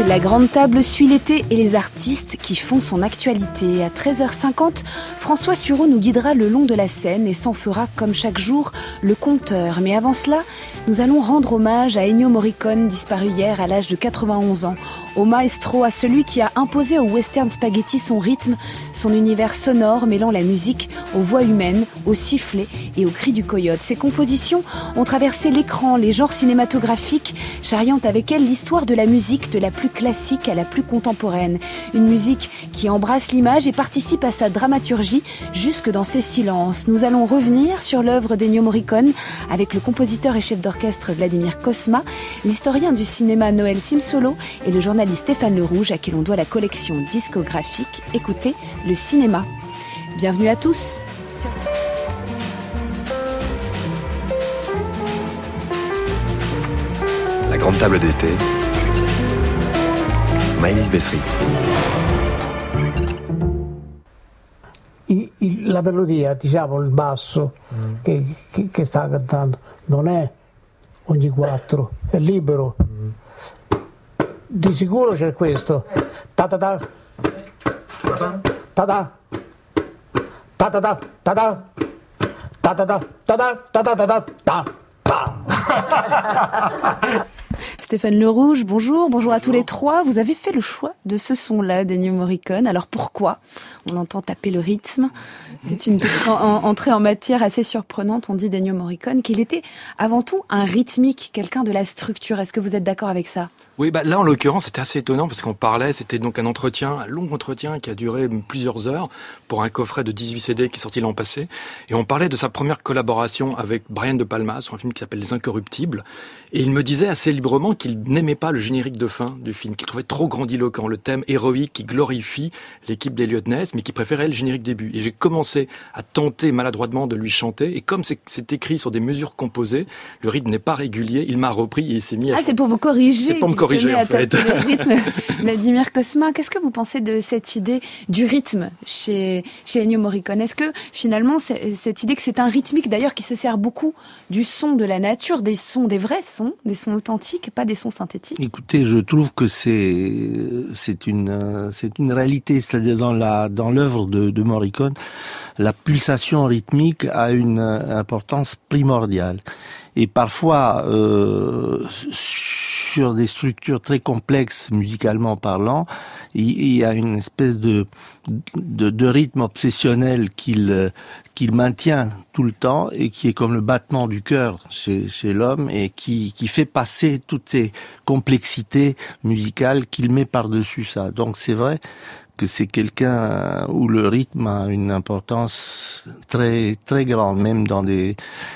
La Grande Table suit l'été et les artistes qui font son actualité. À 13h50, François Sureau nous guidera le long de la Seine et s'en fera, comme chaque jour, le compteur. Mais avant cela, nous allons rendre hommage à Ennio Morricone, disparu hier à l'âge de 91 ans. Au maestro, à celui qui a imposé au western spaghetti son rythme, son univers sonore mêlant la musique aux voix humaines, aux sifflets et aux cris du coyote. Ses compositions ont traversé l'écran, les genres cinématographiques, charriant avec elles l'histoire de la musique, de la plus classique à la plus contemporaine. Une musique qui embrasse l'image et participe à sa dramaturgie jusque dans ses silences. Nous allons revenir sur l'œuvre d'Ennio Morricone avec le compositeur et chef d'orchestre Vladimir Cosma, l'historien du cinéma Noël Simsolo et le journaliste Stéphane Le Rouge à qui l'on doit la collection discographique Écoutez le cinéma. Bienvenue à tous sur... La Grande Table d'été, Maëlys Bessery. La melodia, diciamo il basso che sta cantando, non è ogni quattro, è libero. Di sicuro c'è questo. Ta ta ta. Ta ta. Ta ta ta ta ta. Ta ta ta ta ta ta ta ta ta. Stéphane Le Rouge, bonjour. Bonjour à tous les trois. Vous avez fait le choix de ce son-là d'Ennio Morricone. Alors pourquoi ? On entend taper le rythme. C'est une entrée en matière assez surprenante. On dit d'Ennio Morricone qu'il était avant tout un rythmique, quelqu'un de la structure. Est-ce que vous êtes d'accord avec ça ? Oui, là en l'occurrence c'était assez étonnant parce qu'on parlait, c'était donc un long entretien qui a duré plusieurs heures pour un coffret de 18 CD qui est sorti l'an passé. Et on parlait de sa première collaboration avec Brian De Palma sur un film qui s'appelle Les Incorruptibles. Et il me disait assez librement qu'il n'aimait pas le générique de fin du film, qu'il trouvait trop grandiloquent, le thème héroïque qui glorifie l'équipe d'Eliot Ness, mais qui préférait le générique début. Et j'ai commencé à tenter maladroitement de lui chanter. Et comme c'est écrit sur des mesures composées, le rythme n'est pas régulier, il m'a repris et il s'est mis à... Ah, c'est pour vous corriger. C'est pour me corriger, en fait. Le rythme. Vladimir Cosma, qu'est-ce que vous pensez de cette idée du rythme chez Ennio Morricone ? Est-ce que finalement, cette idée que c'est un rythmique d'ailleurs qui se sert beaucoup du son de la nature, des vrais sons, des sons authentiques, pas des sons synthétiques ? Écoutez, je trouve que c'est une réalité, c'est-à-dire dans l'œuvre de Morricone, la pulsation rythmique a une importance primordiale. Et parfois, sur des structures très complexes musicalement parlant, il y a une espèce de rythme obsessionnel qu'il maintient tout le temps et qui est comme le battement du cœur chez l'homme et qui fait passer toutes ces complexités musicales qu'il met par-dessus ça. Donc c'est vrai que c'est quelqu'un où le rythme a une importance très très grande, même dans des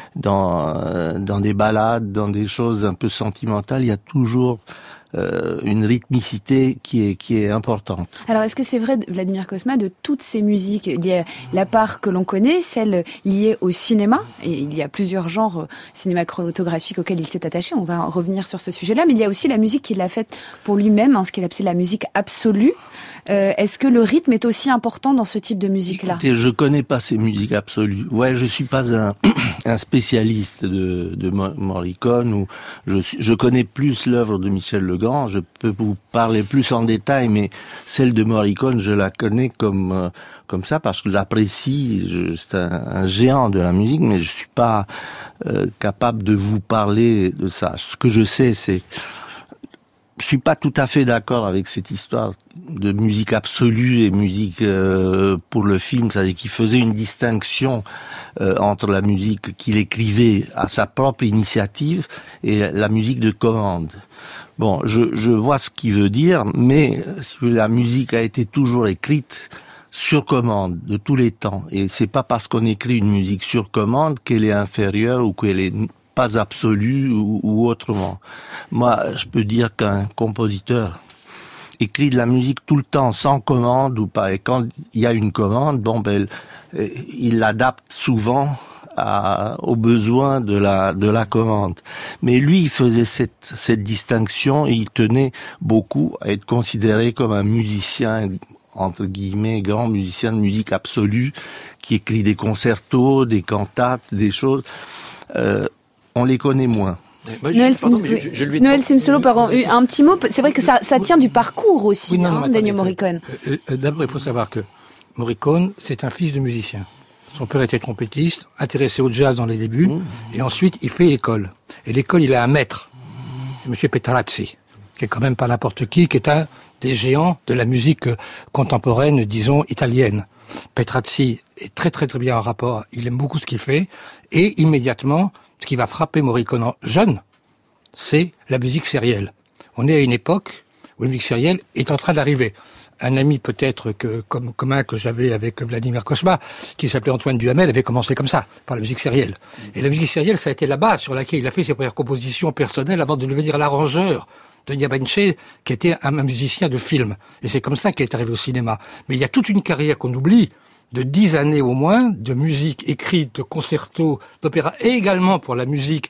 ballades, dans des choses un peu sentimentales, il y a toujours une rythmicité qui est importante. Alors, est-ce que c'est vrai, Vladimir Cosma, de toutes ces musiques, il y a la part que l'on connaît, celle liée au cinéma, et il y a plusieurs genres cinématographiques auxquels il s'est attaché, on va revenir sur ce sujet-là, mais il y a aussi la musique qu'il a faite pour lui-même, ce qu'il appelait la musique absolue. Est-ce que le rythme est aussi important dans ce type de musique-là ? Écoutez, je connais pas ces musiques absolues. Ouais, je suis pas un spécialiste de Morricone, ou je connais plus l'œuvre de Michel Legrand. Je peux vous parler plus en détail, mais celle de Morricone, je la connais comme ça parce que je l'apprécie. C'est un géant de la musique, mais je suis pas capable de vous parler de ça. Ce que je sais, je suis pas tout à fait d'accord avec cette histoire de musique absolue et musique pour le film, c'est-à-dire qu'il faisait une distinction entre la musique qu'il écrivait à sa propre initiative et la musique de commande. Bon, je vois ce qu'il veut dire, mais la musique a été toujours écrite sur commande de tous les temps, et c'est pas parce qu'on écrit une musique sur commande qu'elle est inférieure ou qu'elle est pas absolue ou autrement. Moi, je peux dire qu'un compositeur écrit de la musique tout le temps sans commande ou pas, et quand il y a une commande, il l'adapte souvent aux besoins de la commande. Mais lui, il faisait cette distinction et il tenait beaucoup à être considéré comme un musicien, entre guillemets, grand musicien de musique absolue, qui écrit des concertos, des cantates, des choses. On les connaît moins. Noël Simsolo, pardon, un petit mot. C'est vrai que ça tient du parcours aussi, d'Ennio Morricone. D'abord, il faut savoir que Morricone, c'est un fils de musicien. Son père était trompettiste, intéressé au jazz dans les débuts, et ensuite il fait l'école. Et l'école, il a un maître, c'est Monsieur Petrazzi, qui est quand même pas n'importe qui est un des géants de la musique contemporaine, disons, italienne. Petrazzi est très très très bien en rapport, il aime beaucoup ce qu'il fait, et immédiatement, ce qui va frapper Morricone jeune, c'est la musique sérielle. On est à une époque où la musique sérielle est en train d'arriver. Un ami peut-être commun que j'avais avec Vladimir Cosma, qui s'appelait Antoine Duhamel, avait commencé comme ça, par la musique sérielle. Et la musique sérielle, ça a été la base sur laquelle il a fait ses premières compositions personnelles avant de devenir l'arrangeur de Diabanché, qui était un musicien de film. Et c'est comme ça qu'il est arrivé au cinéma. Mais il y a toute une carrière qu'on oublie, de 10 années au moins, de musique écrite, de concertos, d'opéra, et également pour la musique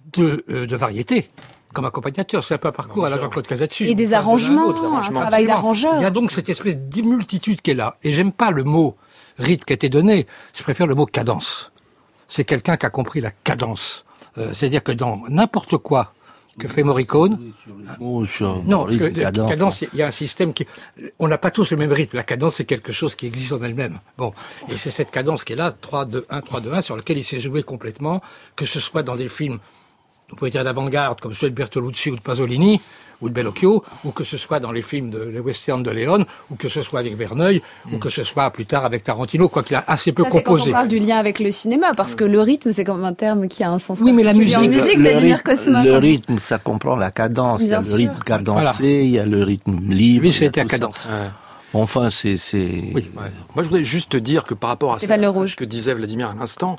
de variété, comme accompagnateur. C'est un peu un parcours à la Jean-Claude Casatsu. Et des arrangements, un travail d'arrangeur. Il y a donc cette espèce d'immultitude qui est là. Et j'aime pas le mot rythme qui a été donné, je préfère le mot cadence. C'est quelqu'un qui a compris la cadence. C'est-à-dire que dans n'importe quoi que fait Morricone. Non, parce que la cadence, il y a un système qui... On n'a pas tous le même rythme. La cadence, c'est quelque chose qui existe en elle-même. Bon, et c'est cette cadence qui est là, 3-2-1, 3-2-1, sur lequel il s'est joué complètement, que ce soit dans des films, vous pouvez dire d'avant-garde, comme ceux de Bertolucci ou de Pasolini, ou de Bellocchio, ou que ce soit dans les films les westerns de Léon, ou que ce soit avec Verneuil, ou que ce soit plus tard avec Tarantino, quoi qu'il a assez peu composé. C'est quand on parle du lien avec le cinéma, parce que le rythme, c'est comme un terme qui a un sens. Oui, mais la musique, Vladimir Cosma. Le rythme, ça comprend la cadence. Il y a le rythme cadencé, il y a le rythme libre. Oui, c'était à cadence. Enfin, c'est... Oui, ouais. Moi, je voudrais juste te dire que par rapport à ce que disait Vladimir à l'instant,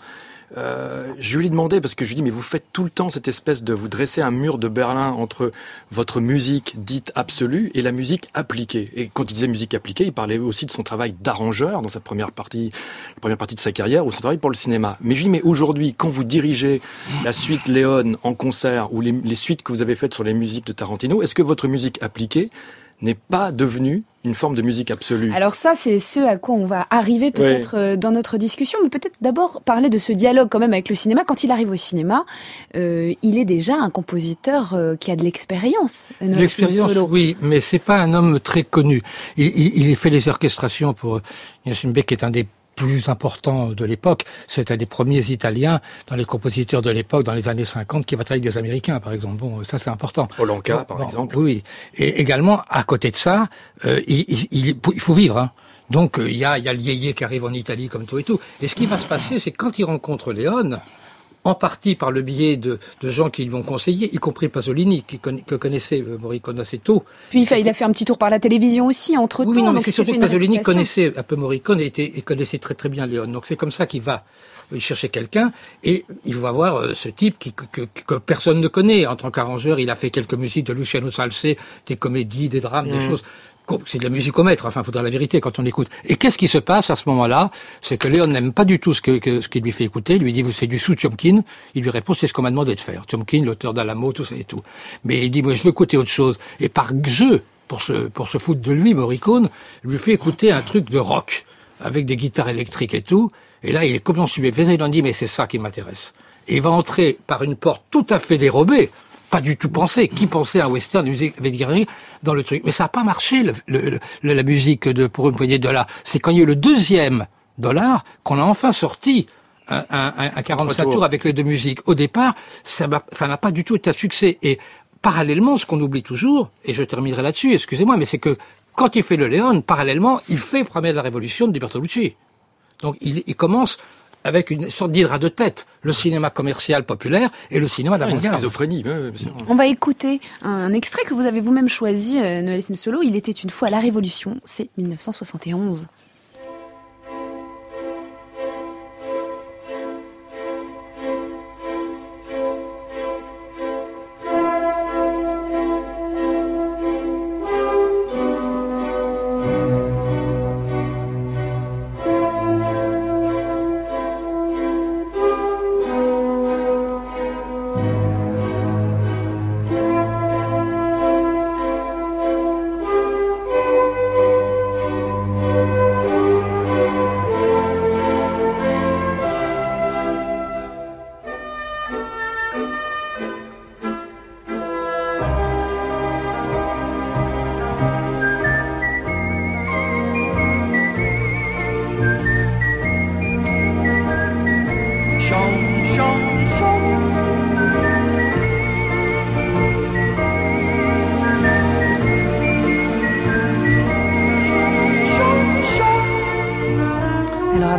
je lui ai demandé, parce que je lui dis, mais vous faites tout le temps cette espèce de vous dresser un mur de Berlin entre votre musique dite absolue et la musique appliquée. Et quand il disait musique appliquée, il parlait aussi de son travail d'arrangeur dans sa première partie de sa carrière, ou son travail pour le cinéma. Mais je lui dis, mais aujourd'hui, quand vous dirigez la suite Léon en concert, ou les suites que vous avez faites sur les musiques de Tarantino, est-ce que votre musique appliquée n'est pas devenue une forme de musique absolue? Alors ça, c'est ce à quoi on va arriver peut-être dans notre discussion, mais peut-être d'abord parler de ce dialogue quand même avec le cinéma. Quand il arrive au cinéma, il est déjà un compositeur qui a de l'expérience. L'expérience, oui, mais c'est pas un homme très connu. Il fait les orchestrations pour Yacine Beck, qui est un des plus important de l'époque. C'est un des premiers Italiens dans les compositeurs de l'époque, dans les années 50, qui va travailler avec des Américains, par exemple. Bon, ça, c'est important. Polanka, par exemple. Oui. Et également, à côté de ça, il faut vivre, hein. Donc, il y a le yéyé qui arrive en Italie, comme tout et tout. Et ce qui va se passer, c'est quand il rencontre Léon, en partie par le biais de gens qui lui ont conseillé, y compris Pasolini, que connaissait Morricone assez tôt. Puis il a fait un petit tour par la télévision aussi, entre-temps. Oui, non, mais c'est surtout que Pasolini connaissait un peu Morricone et connaissait très très bien Léon. Donc c'est comme ça qu'il va chercher quelqu'un, et il va voir ce type que personne ne connaît. En tant qu'arrangeur, il a fait quelques musiques de Luciano Salse, des comédies, des drames, des choses... C'est de la musicomètre, enfin, faut dire la vérité quand on écoute. Et qu'est-ce qui se passe à ce moment-là? C'est que Léon n'aime pas du tout ce qu'il lui fait écouter. Il lui dit, c'est du sous Tiomkin. Il lui répond, c'est ce qu'on m'a demandé de faire. Tiomkin, l'auteur d'Alamo, tout ça et tout. Mais il dit, moi, je veux écouter autre chose. Et par jeu, pour se foutre de lui, Morricone lui fait écouter un truc de rock, avec des guitares électriques et tout. Et là, il est complètement stupéfait. Il en dit, mais c'est ça qui m'intéresse. Et il va entrer par une porte tout à fait dérobée. Pas du tout pensé. Qui pensait à un western de musique avec Guerrier dans le truc? Mais ça n'a pas marché, la musique pour une poignée de dollars. C'est quand il y a eu le $2 qu'on a enfin sorti un 45 tours avec les deux musiques. Au départ, ça n'a pas du tout été un succès. Et parallèlement, ce qu'on oublie toujours, et je terminerai là-dessus, excusez-moi, mais c'est que quand il fait le Léon, parallèlement, il fait Première de la Révolution de Bertolucci. Donc il commence avec une sorte d'hydre à deux têtes, le cinéma commercial populaire et le cinéma d'avant-garde. Une schizophrénie. On va écouter un extrait que vous avez vous-même choisi, Noël Simsolo. Il était une fois la Révolution, c'est 1971.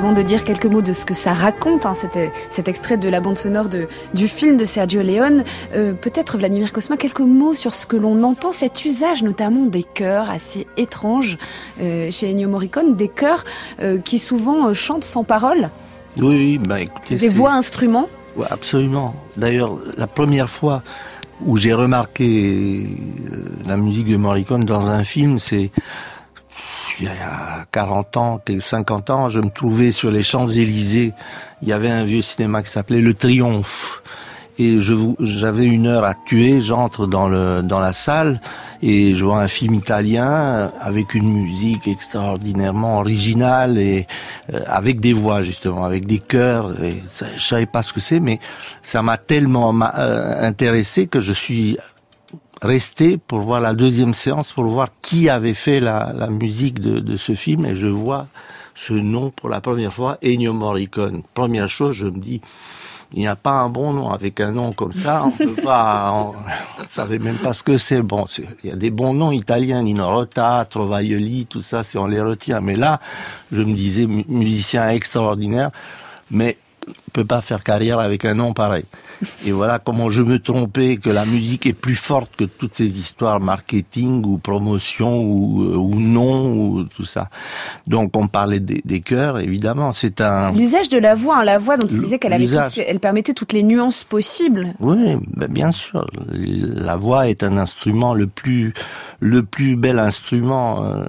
Avant de dire quelques mots de ce que ça raconte, cet extrait de la bande sonore du film de Sergio Leone, peut-être Vladimir Cosma, quelques mots sur ce que l'on entend, cet usage notamment des chœurs assez étranges chez Ennio Morricone, des chœurs qui souvent chantent sans parole. Oui, écoutez, des voix instruments. Ouais, absolument. D'ailleurs, la première fois où j'ai remarqué la musique de Morricone dans un film, c'est il y a 40 ans, 50 ans, je me trouvais sur les Champs-Élysées. Il y avait un vieux cinéma qui s'appelait Le Triomphe. Et j'avais 1 heure à tuer, j'entre dans la salle et je vois un film italien avec une musique extraordinairement originale et avec des voix justement, avec des chœurs. Et je savais pas ce que c'est, mais ça m'a tellement intéressé que je suis resté pour voir la deuxième séance, pour voir qui avait fait la musique de ce film, et je vois ce nom pour la première fois, Ennio Morricone. Première chose, je me dis, il n'y a pas un bon nom avec un nom comme ça, on peut pas, on savait même pas ce que c'est. Bon, il y a des bons noms italiens, Nino Rota, Trovaioli, tout ça, on les retient. Mais là, je me disais, musicien extraordinaire, mais on peut pas faire carrière avec un nom pareil. Et voilà comment je me trompais, que la musique est plus forte que toutes ces histoires marketing ou promotion ou nom ou tout ça. Donc on parlait des chœurs, évidemment. C'est l'usage de la voix dont tu disais qu'elle elle permettait toutes les nuances possibles. Oui, bien sûr. La voix est un instrument le plus bel instrument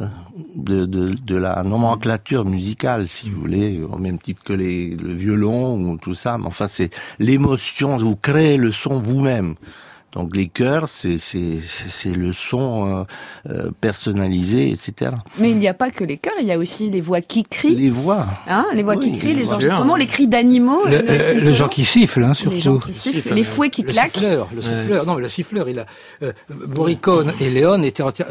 de la nomenclature musicale, si vous voulez, au même titre que le violon ou tout ça. Mais enfin, c'est l'émotion, vous créez le son vous-même. Donc les chœurs, c'est le son personnalisé, etc. Mais il n'y a pas que les chœurs, il y a aussi les voix qui crient. Les voix. Les voix qui crient, les enregistrements, les cris d'animaux. Les gens qui sifflent, surtout. Les gens qui sifflent, les fouets qui claquent. Le siffleur. Non, mais le siffleur, Morricone et Leone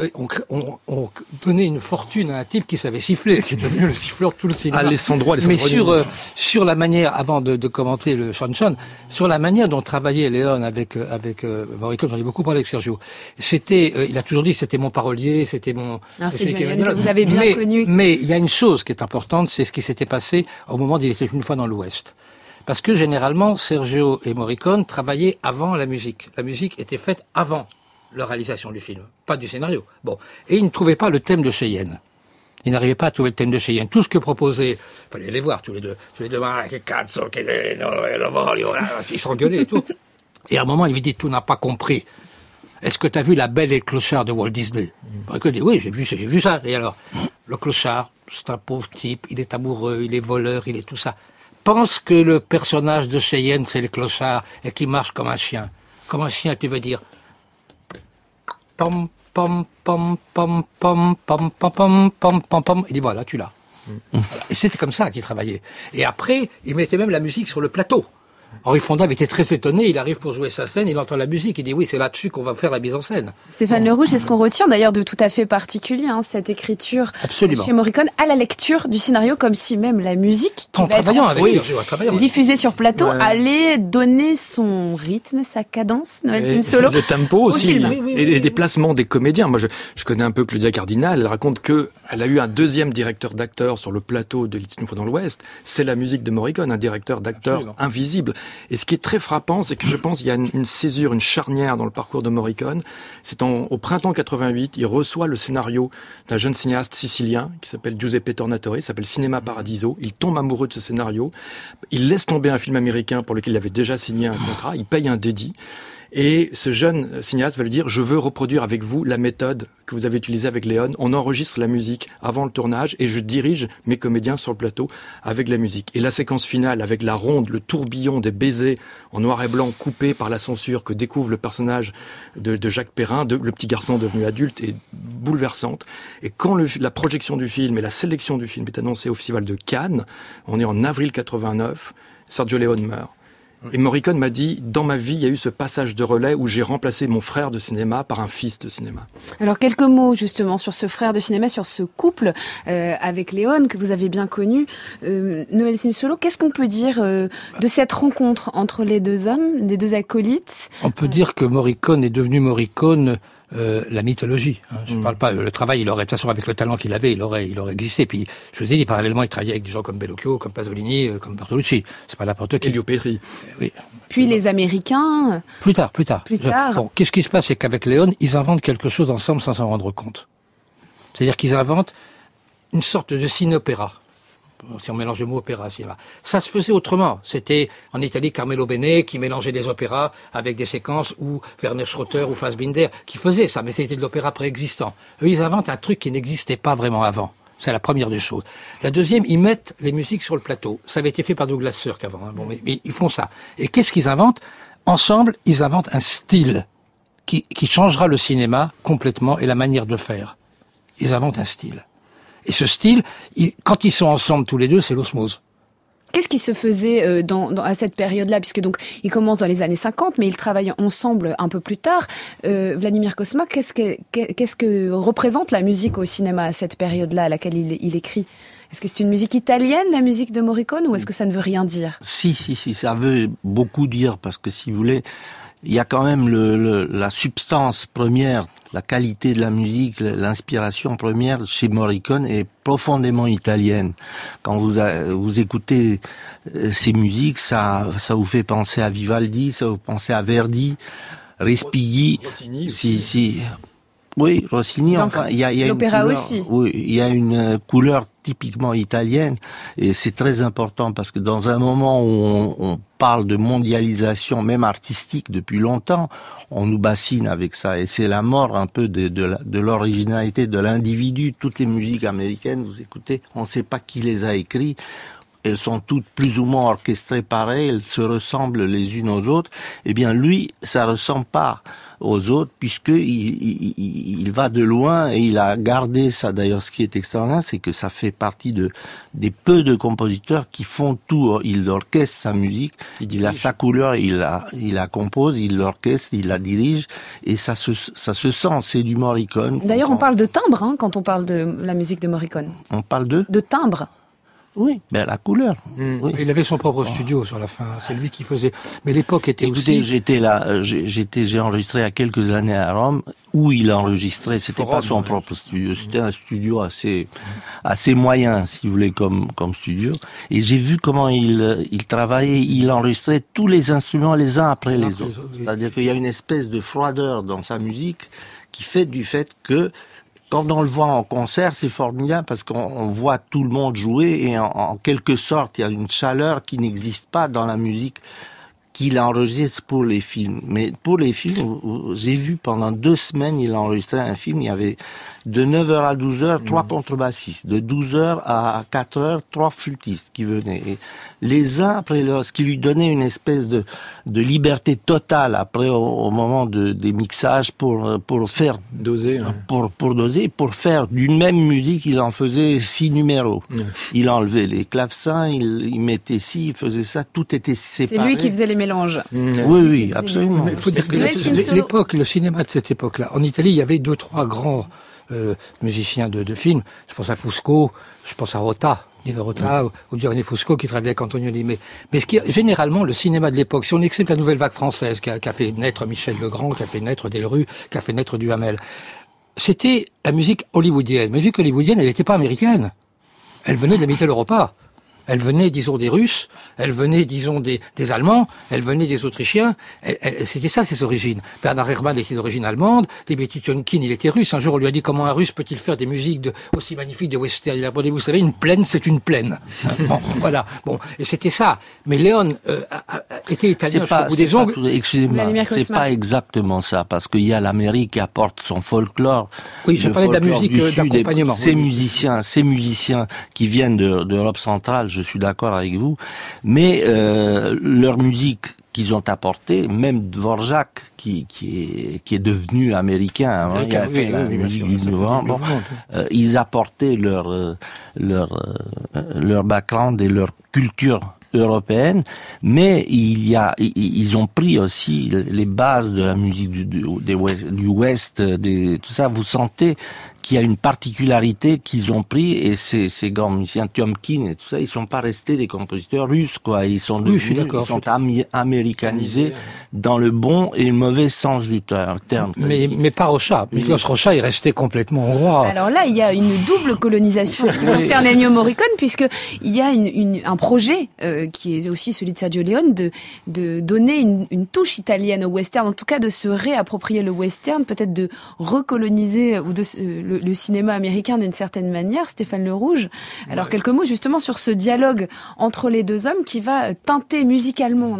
ont donné une fortune à un type qui savait siffler, qui est devenu le siffleur de tout le cinéma. Alessandro. Mais sur la manière, avant de commenter le Chan, sur la manière dont travaillait Leone avec Morricone, j'en ai beaucoup parlé avec Sergio. Il a toujours dit, c'était mon parolier, c'était mon... c'est Julian que vous avez bien connu. Mais il y a une chose qui est importante, c'est ce qui s'était passé au moment d'Il était une fois dans l'Ouest. Parce que généralement, Sergio et Morricone travaillaient avant la musique. La musique était faite avant la réalisation du film, pas du scénario. Bon. Et ils ne trouvaient pas le thème de Cheyenne. Ils n'arrivaient pas à trouver le thème de Cheyenne. Tout ce que proposait, fallait les voir tous les deux, ils s'engueulaient et tout. Et à un moment, il lui dit, tu n'as pas compris. Est-ce que tu as vu La Belle et le Clochard de Walt Disney? Il dit, oui, j'ai vu ça. Et alors, le clochard, c'est un pauvre type, il est amoureux, il est voleur, il est tout ça. Pense que le personnage de Cheyenne, c'est le clochard, et qu'il marche comme un chien. Comme un chien, tu veux dire, pom, pom, pom, pom, pom, pom, pom, pom, pom, pom, pom. Il dit, voilà, tu l'as. Voilà. Et c'était comme ça qu'il travaillait. Et après, il mettait même la musique sur le plateau. Henri Fonda avait été très étonné, il arrive pour jouer sa scène, il entend la musique, il dit oui, c'est là-dessus qu'on va faire la mise en scène. Stéphane Le Rouge, c'est ce qu'on retient d'ailleurs de tout à fait particulier, cette écriture chez Morricone à la lecture du scénario, comme si même la musique qui va être diffusée sur plateau allait donner son rythme, sa cadence, Noël Simsolo. Le tempo aussi, et les déplacements des comédiens. Moi, je connais un peu Claudia Cardinal, elle raconte qu'elle a eu un deuxième directeur d'acteurs sur le plateau de Il était une fois dans l'Ouest, c'est la musique de Morricone, un directeur d'acteurs invisible. Et ce qui est très frappant, c'est que je pense qu'il y a une césure, une charnière dans le parcours de Morricone. C'est au printemps 88, il reçoit le scénario d'un jeune cinéaste sicilien qui s'appelle Giuseppe Tornatore, il s'appelle Cinema Paradiso. Il tombe amoureux de ce scénario. Il laisse tomber un film américain pour lequel il avait déjà signé un contrat. Il paye un dédit. Et ce jeune cinéaste va lui dire, je veux reproduire avec vous la méthode que vous avez utilisée avec Leone. On enregistre la musique avant le tournage et je dirige mes comédiens sur le plateau avec la musique. Et la séquence finale avec la ronde, le tourbillon des baisers en noir et blanc coupés par la censure que découvre le personnage de Jacques Perrin, le petit garçon devenu adulte, est bouleversante. Et quand la projection du film et la sélection du film est annoncée au Festival de Cannes, on est en avril 89, Sergio Leone meurt. Et Morricone m'a dit, dans ma vie, il y a eu ce passage de relais où j'ai remplacé mon frère de cinéma par un fils de cinéma. Alors, quelques mots justement sur ce frère de cinéma, sur ce couple avec Leone que vous avez bien connu. Noël Simsolo, qu'est-ce qu'on peut dire de cette rencontre entre les deux hommes, les deux acolytes? On peut dire que Morricone est devenu Morricone la mythologie. Hein. Je ne parle pas, le travail, il aurait, de toute façon, avec le talent qu'il avait, il aurait existé. Puis, je vous ai dit, parallèlement, il travaillait avec des gens comme Bellocchio, comme Pasolini, comme Bertolucci. C'est pas n'importe qui. Elio Petri. Oui. Puis les Américains. Plus tard. Bon, qu'est-ce qui se passe, c'est qu'avec Léon, ils inventent quelque chose ensemble sans s'en rendre compte. C'est-à-dire qu'ils inventent une sorte de ciné-opéra. Si on mélange le mot opéra, cinéma. Ça se faisait autrement. C'était en Italie Carmelo Bene qui mélangeait des opéras avec des séquences, ou Werner Schroeter ou Fassbinder qui faisait ça, mais c'était de l'opéra préexistant. Eux, ils inventent un truc qui n'existait pas vraiment avant. C'est la première des choses. La deuxième, ils mettent les musiques sur le plateau. Ça avait été fait par Douglas Sirk avant. Hein. Bon, mais ils font ça. Et qu'est-ce qu'ils inventent? Ensemble, ils inventent un style qui changera le cinéma complètement et la manière de faire. Ils inventent un style. Et ce style, quand ils sont ensemble tous les deux, c'est l'osmose. Qu'est-ce qui se faisait à cette période-là? Puisque donc, ils commencent dans les années 50, mais ils travaillent ensemble un peu plus tard. Vladimir Cosma, qu'est-ce que représente la musique au cinéma à cette période-là à laquelle il écrit? Est-ce que c'est une musique italienne, la musique de Morricone, ou est-ce que ça ne veut rien dire? Si, ça veut beaucoup dire, parce que si vous voulez, il y a quand même la substance première, la qualité de la musique, l'inspiration première chez Morricone est profondément italienne. Quand vous écoutez ces musiques, ça vous fait penser à Vivaldi, ça vous fait penser à Verdi, Respighi. Rossini. Oui, Rossini. Donc, enfin, il y a l'opéra une couleur, aussi. Oui, il y a une couleur typiquement italienne, et c'est très important parce que dans un moment où on parle de mondialisation, même artistique, depuis longtemps, on nous bassine avec ça, et c'est la mort un peu de l'originalité de l'individu. Toutes les musiques américaines, vous écoutez, on ne sait pas qui les a écrites. Elles sont toutes plus ou moins orchestrées pareil, elles se ressemblent les unes aux autres. Eh bien, lui, ça ressemble pas aux autres, puisque il va de loin et il a gardé ça. D'ailleurs, ce qui est extraordinaire, c'est que ça fait partie des peu de compositeurs qui font tout. Il orchestre sa musique, il a sa couleur, il la compose, il l'orchestre, il la dirige, et ça se sent. C'est du Morricone. D'ailleurs, on parle de timbre quand on parle de la musique de Morricone. On parle de timbre. Oui, ben la couleur. Oui. Il avait son propre studio sur la fin. C'est lui qui faisait. Mais l'époque était Écoutez, aussi. j'étais là. J'ai enregistré il y a quelques années à Rome, où il enregistrait. C'était pas son propre studio. C'était un studio assez moyen, si vous voulez, comme studio. Et j'ai vu comment il travaillait. Il enregistrait tous les instruments les uns après les autres. C'est-à-dire qu'il y a une espèce de froideur dans sa musique qui fait du fait que quand on le voit en concert, c'est formidable parce qu'on voit tout le monde jouer, et en quelque sorte, il y a une chaleur qui n'existe pas dans la musique qu'il enregistre pour les films. Mais pour les films, j'ai vu pendant 2 semaines, il a enregistré un film, il y avait de 9h à 12h, 3 contrebassistes, de 12h à 4h, 3 flûtistes qui venaient. Et les uns après l'autre, ce qui lui donnait une espèce de liberté totale après au moment des mixages pour faire doser, pour doser, pour faire d'une même musique, il en faisait 6 numéros. Il enlevait les clavecins, il mettait ci, il faisait ça, tout était séparé. C'est lui qui faisait les mélanges. Oui, absolument. Il faut dire que l'époque, le cinéma de cette époque-là, en Italie, il y avait 2-3 grands musiciens de films. Je pense à Fusco, je pense à Rota, Nino Rota, ou Giovanni Fusco qui travaillait avec Antonioni. Mais ce qui est généralement le cinéma de l'époque, si on accepte la nouvelle vague française qui a fait naître Michel Legrand, qui a fait naître Delru, qui a fait naître Duhamel, c'était la musique hollywoodienne. Mais vu qu'hollywoodienne, elle n'était pas américaine. Elle venait de la Mitteleuropa. Elle venait, disons, des Russes, elle venait, disons, des Allemands, elle venait des Autrichiens. C'était ça, ses origines. Bernard Herrmann était d'origine allemande, Dmitri Tiomkin, il était russe. Un jour, on lui a dit comment un Russe peut-il faire des musiques aussi magnifiques de western. Il a répondu, vous savez, une plaine, c'est une plaine. Bon, voilà. Bon, et c'était ça. Mais Léon était italien jusqu'au bout des ongles. Excusez-moi, c'est pas exactement ça, parce qu'il y a l'Amérique qui apporte son folklore. Oui, je parlais de la musique d'accompagnement. Ces musiciens qui viennent d'Europe centrale, je suis d'accord avec vous, mais leur musique qu'ils ont apportée, même Dvorak qui est devenu américain, il a fait la musique du Nouveau Monde, ils apportaient leur background et leur culture européenne, mais ils ont pris aussi les bases de la musique du Ouest, tout ça. Vous sentez qui a une particularité qu'ils ont pris, et ces grands musiciens, Tiomkin et tout ça, ils sont pas restés des compositeurs russes, quoi. Ils sont devenus, ils sont américanisés dans le bon et le mauvais sens du terme. Mais pas Rocha. Miklos Rocha est resté complètement hongrois. Alors là, il y a une double colonisation qui concerne Ennio Morricone, puisque il y a un projet qui est aussi celui de Sergio Leone de donner une touche italienne au western, en tout cas de se réapproprier le western, peut-être de recoloniser ou le cinéma américain d'une certaine manière. Stéphane Le Rouge. Alors quelques mots justement sur ce dialogue entre les deux hommes qui va teinter musicalement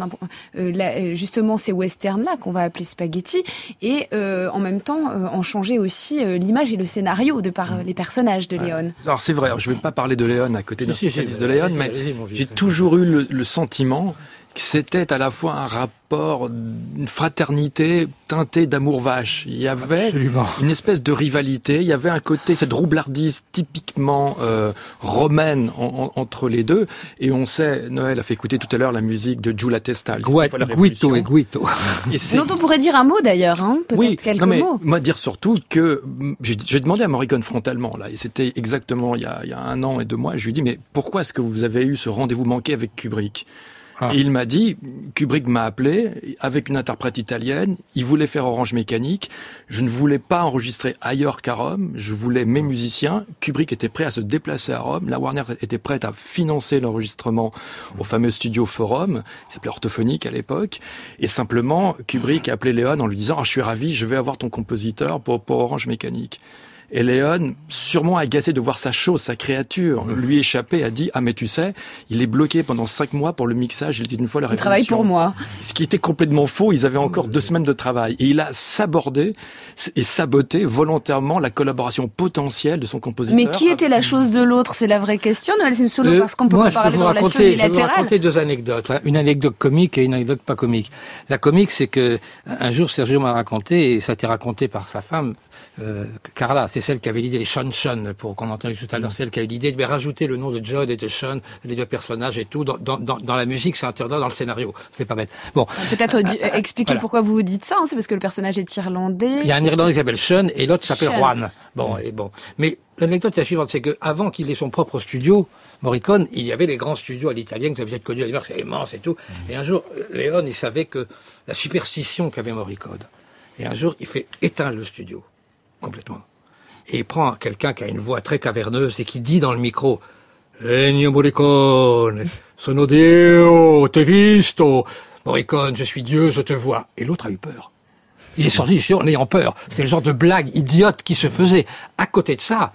justement ces westerns-là qu'on va appeler spaghetti et en même temps en changer aussi l'image et le scénario de par les personnages de Leone. Alors c'est vrai, je ne vais pas parler de Leone à côté d'un spécialiste de Leone, mais j'ai toujours eu le sentiment que c'était à la fois un rapport, une fraternité teintée d'amour vache. Il y avait une espèce de rivalité, il y avait un côté, cette roublardise typiquement romaine entre les deux. Et on sait, Noël a fait écouter tout à l'heure la musique de Giulia Testa. Guito et Guito. Dont on pourrait dire un mot d'ailleurs, hein, peut-être quelques mots. Moi dire surtout que j'ai demandé à Morricone frontalement, là, et c'était exactement il y a 1 an et 2 mois, je lui ai dit, mais pourquoi est-ce que vous avez eu ce rendez-vous manqué avec Kubrick ? Et il m'a dit, Kubrick m'a appelé avec une interprète italienne, il voulait faire Orange Mécanique, je ne voulais pas enregistrer ailleurs qu'à Rome, je voulais mes musiciens, Kubrick était prêt à se déplacer à Rome, la Warner était prête à financer l'enregistrement au fameux studio Forum, qui s'appelait Orthophonique à l'époque, et simplement Kubrick a appelé Leone en lui disant, je suis ravi, je vais avoir ton compositeur pour Orange Mécanique. Et Leone, sûrement agacé de voir sa chose, sa créature, lui échapper, a dit « Ah mais tu sais, il est bloqué pendant 5 mois pour le mixage, il dit une fois la révolution. » Il travaille pour moi. Ce qui était complètement faux, ils avaient encore 2 semaines de travail. Et il a sabordé et saboté volontairement la collaboration potentielle de son compositeur. Mais qui était la chose de l'autre? C'est la vraie question, Noël Simsolo, parce qu'on peut pas parler de relation Je bilatérale. vais vous raconter 2 anecdotes, hein. Une anecdote comique et une anecdote pas comique. La comique, c'est que un jour Sergio m'a raconté, et ça a été raconté par sa femme, Carla, c'est celle qui avait l'idée des Sean, pour qu'on entendait tout à l'heure, celle qui a eu l'idée de rajouter le nom de John et de Sean, les 2 personnages et tout, dans la musique, c'est interdit, dans le scénario, c'est pas bête. Bon. Peut-être expliquer pourquoi vous dites ça, hein, c'est parce que le personnage est irlandais. Il y a un Irlandais qui s'appelle Sean et l'autre s'appelle Juan. Bon, et bon. Mais l'anecdote est la suivante, c'est que avant qu'il ait son propre studio, Morricone, il y avait les grands studios à l'italienne que vous avez peut-être connus à l'époque, c'est immense et tout. Et un jour, Leone, il savait que la superstition qu'avait Morricone. Et un jour, il fait éteindre le studio. Complètement. Et il prend quelqu'un qui a une voix très caverneuse et qui dit dans le micro « Ennio Morricone, sono Dio, t'ai visto. Morricone, je suis Dieu, je te vois. » Et l'autre a eu peur. Il est sorti ici en ayant peur. C'était le genre de blague idiote qui se faisait. À côté de ça,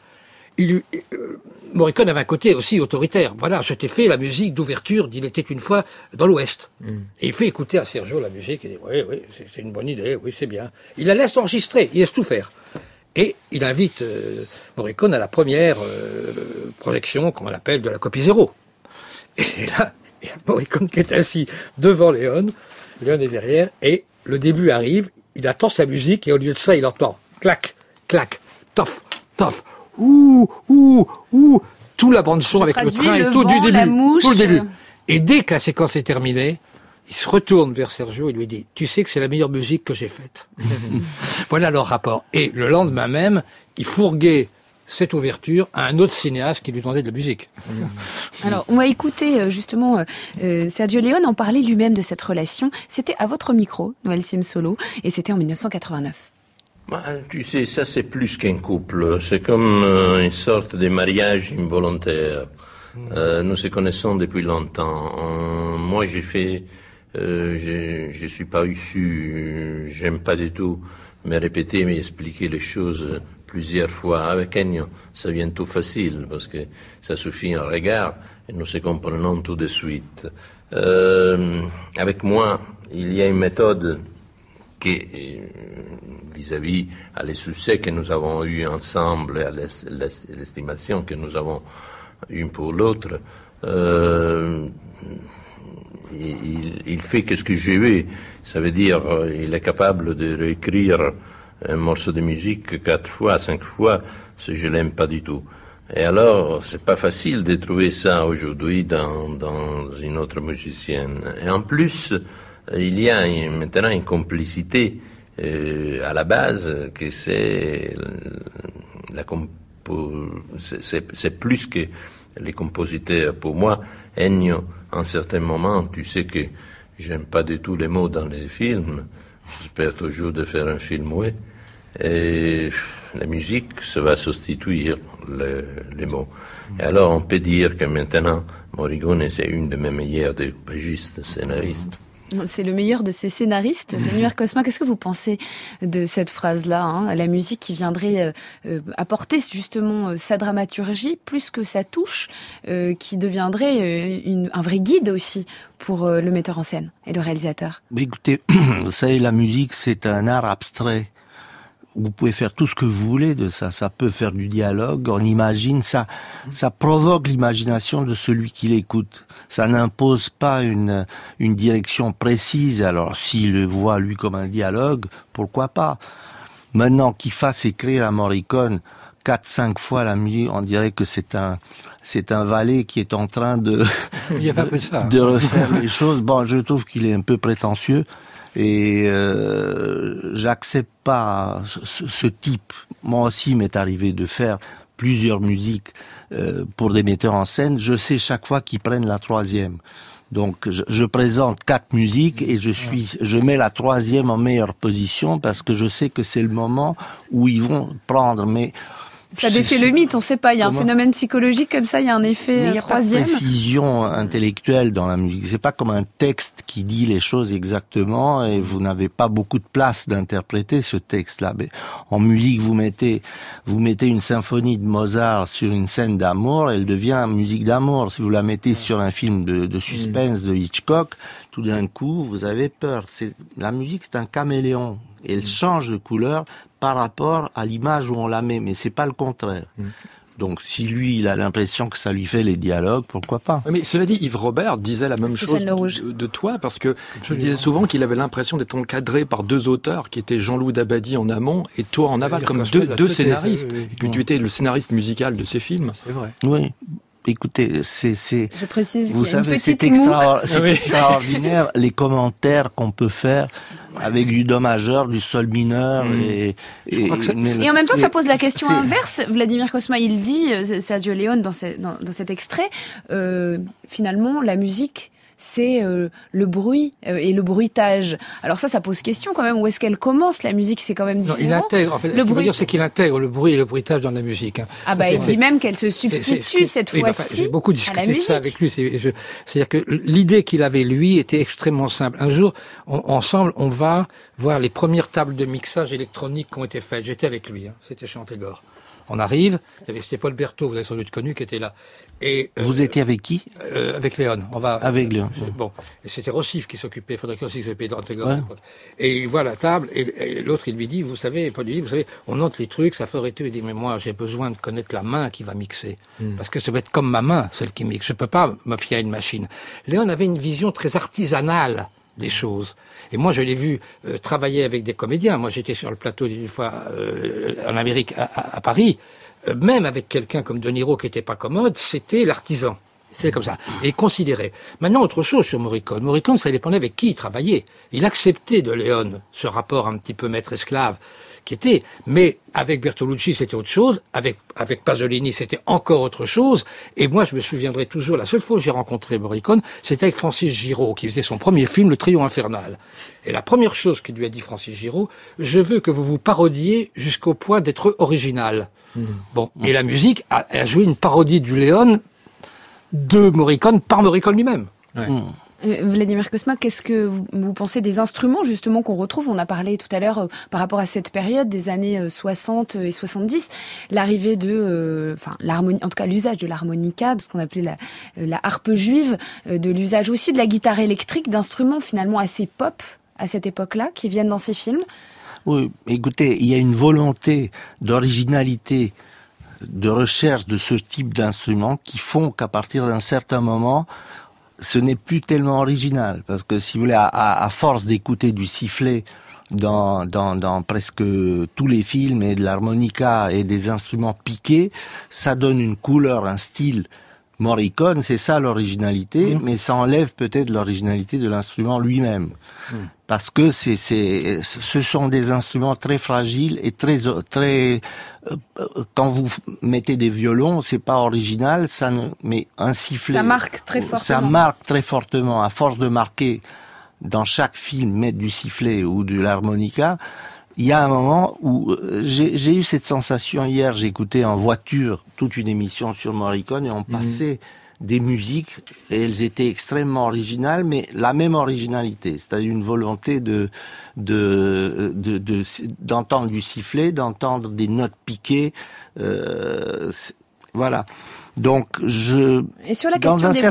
Morricone avait un côté aussi autoritaire. Voilà, je t'ai fait la musique d'ouverture d'Il était une fois dans l'Ouest. Et il fait écouter à Sergio la musique. Il dit « Oui, c'est une bonne idée, oui, c'est bien. » Il la laisse enregistrer, il laisse tout faire. Et il invite Morricone à la première projection, comme on l'appelle, de la copie 0. Et là, il y a Morricone qui est assis devant Leone. Leone est derrière, et le début arrive, il attend sa musique, et au lieu de ça, il entend clac, clac, tof, tof, ouh, ouh, ouh, tout la bande-son avec le train et tout du début. Tout le début. Et dès que la séquence est terminée, il se retourne vers Sergio et lui dit « Tu sais que c'est la meilleure musique que j'ai faite. » Voilà leur rapport. Et le lendemain même, il fourguait cette ouverture à un autre cinéaste qui lui demandait de la musique. Alors, on va écouter justement Sergio Leone en parler lui-même de cette relation. C'était à votre micro, Noël Simsolo, et c'était en 1989. Bah, tu sais, ça c'est plus qu'un couple. C'est comme une sorte de mariage involontaire. Nous se connaissons depuis longtemps. Moi, j'ai fait... je suis pas issu, j'aime pas du tout me répéter, mais expliquer les choses plusieurs fois. Avec Ennio, ça vient tout facile, parce que ça suffit un regard et nous se comprenons tout de suite. Avec moi, il y a une méthode qui, vis-à-vis à les succès que nous avons eu ensemble, à l'estimation que nous avons une pour l'autre, il fait que ce que j'ai vu, ça veut dire il est capable de réécrire un morceau de musique 4 fois, 5 fois, si je l'aime pas du tout. Et alors, c'est pas facile de trouver ça aujourd'hui dans une autre musicienne. Et en plus, il y a maintenant une complicité à la base, que c'est c'est plus que les compositeurs. Pour moi, Ennio, en certains moments, tu sais que j'aime pas du tout les mots dans les films. J'espère toujours de faire un film, oui. Et la musique, ça va substituer les mots. Et alors, on peut dire que maintenant, Morricone, c'est une de mes meilleures découpagistes, scénaristes. C'est le meilleur de ces scénaristes. Vladimir Cosma, qu'est-ce que vous pensez de cette phrase-là, hein, la musique qui viendrait apporter justement sa dramaturgie, plus que sa touche, qui deviendrait un vrai guide aussi pour le metteur en scène et le réalisateur? Mais écoutez, vous savez, la musique, c'est un art abstrait. Vous pouvez faire tout ce que vous voulez de ça. Ça peut faire du dialogue, on imagine, ça provoque l'imagination de celui qui l'écoute. Ça n'impose pas une direction précise. Alors, s'il le voit, lui, comme un dialogue, pourquoi pas? Maintenant, qu'il fasse écrire à Morricone 4-5 fois la musique, on dirait que c'est un valet qui est en train de refaire les choses. Bon, je trouve qu'il est un peu prétentieux. Et j'accepte pas ce type. Moi aussi, il m'est arrivé de faire plusieurs musiques pour des metteurs en scène. Je sais chaque fois qu'ils prennent la troisième. Donc, je présente 4 musiques et je mets la troisième en meilleure position parce que je sais que c'est le moment où ils vont prendre. Mais ça défait le mythe, on ne sait pas. Il y a un phénomène psychologique comme ça, il y a un effet troisième. Il y a pas de précision intellectuelle dans la musique. C'est pas comme un texte qui dit les choses exactement et vous n'avez pas beaucoup de place d'interpréter ce texte-là. Mais en musique, vous mettez une symphonie de Mozart sur une scène d'amour, elle devient musique d'amour. Si vous la mettez sur un film de suspense de Hitchcock, tout d'un coup, vous avez peur. La musique, c'est un caméléon. Elle change de couleur par rapport à l'image où on la met, mais c'est pas le contraire. Donc, si lui, il a l'impression que ça lui fait les dialogues, pourquoi pas? Mais cela dit, Yves Robert disait la même chose de toi, parce que il disait souvent qu'il avait l'impression d'être encadré par 2 auteurs, qui étaient Jean-Loup Dabadi en amont et toi en aval, comme deux scénaristes, et que tu étais le scénariste musical de ces films. C'est vrai. Oui. Écoutez, je précise vous savez, c'est extraordinaire les commentaires qu'on peut faire avec du do majeur, du sol mineur et en même temps ça pose la question inverse. Vladimir Cosma, il dit, Sergio Leone dans cet extrait, finalement la musique c'est le bruit et le bruitage. Alors ça pose question quand même. Où est-ce qu'elle commence? La musique, c'est quand même différent. Non, il intègre. En fait, ce qu'il veut dire, c'est qu'il intègre le bruit et le bruitage dans la musique. Ah bah, il dit même qu'elle se substitue cette fois-ci. J'ai beaucoup discuté de ça avec lui. C'est-à-dire que l'idée qu'il avait, lui, était extrêmement simple. Un jour, ensemble, on va voir les premières tables de mixage électronique qui ont été faites. J'étais avec lui. C'était chez Antégore. On arrive, c'était Paul Berthaud, vous avez sans doute connu, qui était là. Et vous étiez avec qui? Avec Léon. Avec Léon. Bon, et c'était Rossif qui s'occupait, Frédéric Rossif qui s'occupait d'Antégore. Ouais. Et il voit la table, et l'autre il lui dit, vous savez, Paul lui dit, vous savez, on note les trucs, ça ferait tout. Il dit, mais moi j'ai besoin de connaître la main qui va mixer, parce que ça va être comme ma main, celle qui mixe. Je peux pas me fier à une machine. Léon avait une vision très artisanale des choses. Et moi, je l'ai vu travailler avec des comédiens. Moi, j'étais sur le plateau une fois en Amérique, à Paris. Même avec quelqu'un comme De Niro qui était pas commode, c'était l'artisan. C'est comme ça. Et considéré. Maintenant, autre chose sur Morricone. Morricone, ça dépendait avec qui il travaillait. Il acceptait de Léon ce rapport un petit peu maître-esclave qui était. Mais avec Bertolucci, c'était autre chose. Avec Pasolini, c'était encore autre chose. Et moi, je me souviendrai toujours, la seule fois où j'ai rencontré Morricone, c'était avec Francis Giraud, qui faisait son premier film, Le Trio Infernal. Et la première chose que lui a dit Francis Giraud, je veux que vous vous parodiez jusqu'au point d'être original. Bon. Et la musique a joué une parodie du Léon de Morricone par Morricone lui-même. Ouais. Vladimir Cosma, qu'est-ce que vous pensez des instruments justement qu'on retrouve? On a parlé tout à l'heure par rapport à cette période des années 60 et 70, l'arrivée de, l'harmonie, en tout cas l'usage de l'harmonica, de ce qu'on appelait la harpe juive, de l'usage aussi de la guitare électrique, d'instruments finalement assez pop à cette époque-là qui viennent dans ces films. Oui, écoutez, il y a une volonté d'originalité, de recherche de ce type d'instruments qui font qu'à partir d'un certain moment, ce n'est plus tellement original. Parce que si vous voulez, à force d'écouter du sifflet dans presque tous les films et de l'harmonica et des instruments piqués, ça donne une couleur, un style Morricone, c'est ça l'originalité, mais ça enlève peut-être l'originalité de l'instrument lui-même. Parce que ce sont des instruments très fragiles et très quand vous mettez des violons, c'est pas original, mais un sifflet. Ça marque très fortement. Ça marque très fortement. À force de marquer dans chaque film, mettre du sifflet ou de l'harmonica, il y a un moment où j'ai eu cette sensation hier, j'écoutais en voiture toute une émission sur Morricone et on passait des musiques et elles étaient extrêmement originales, mais la même originalité, c'est-à-dire une volonté d'entendre du sifflet, d'entendre des notes piquées, voilà. Donc et sur la question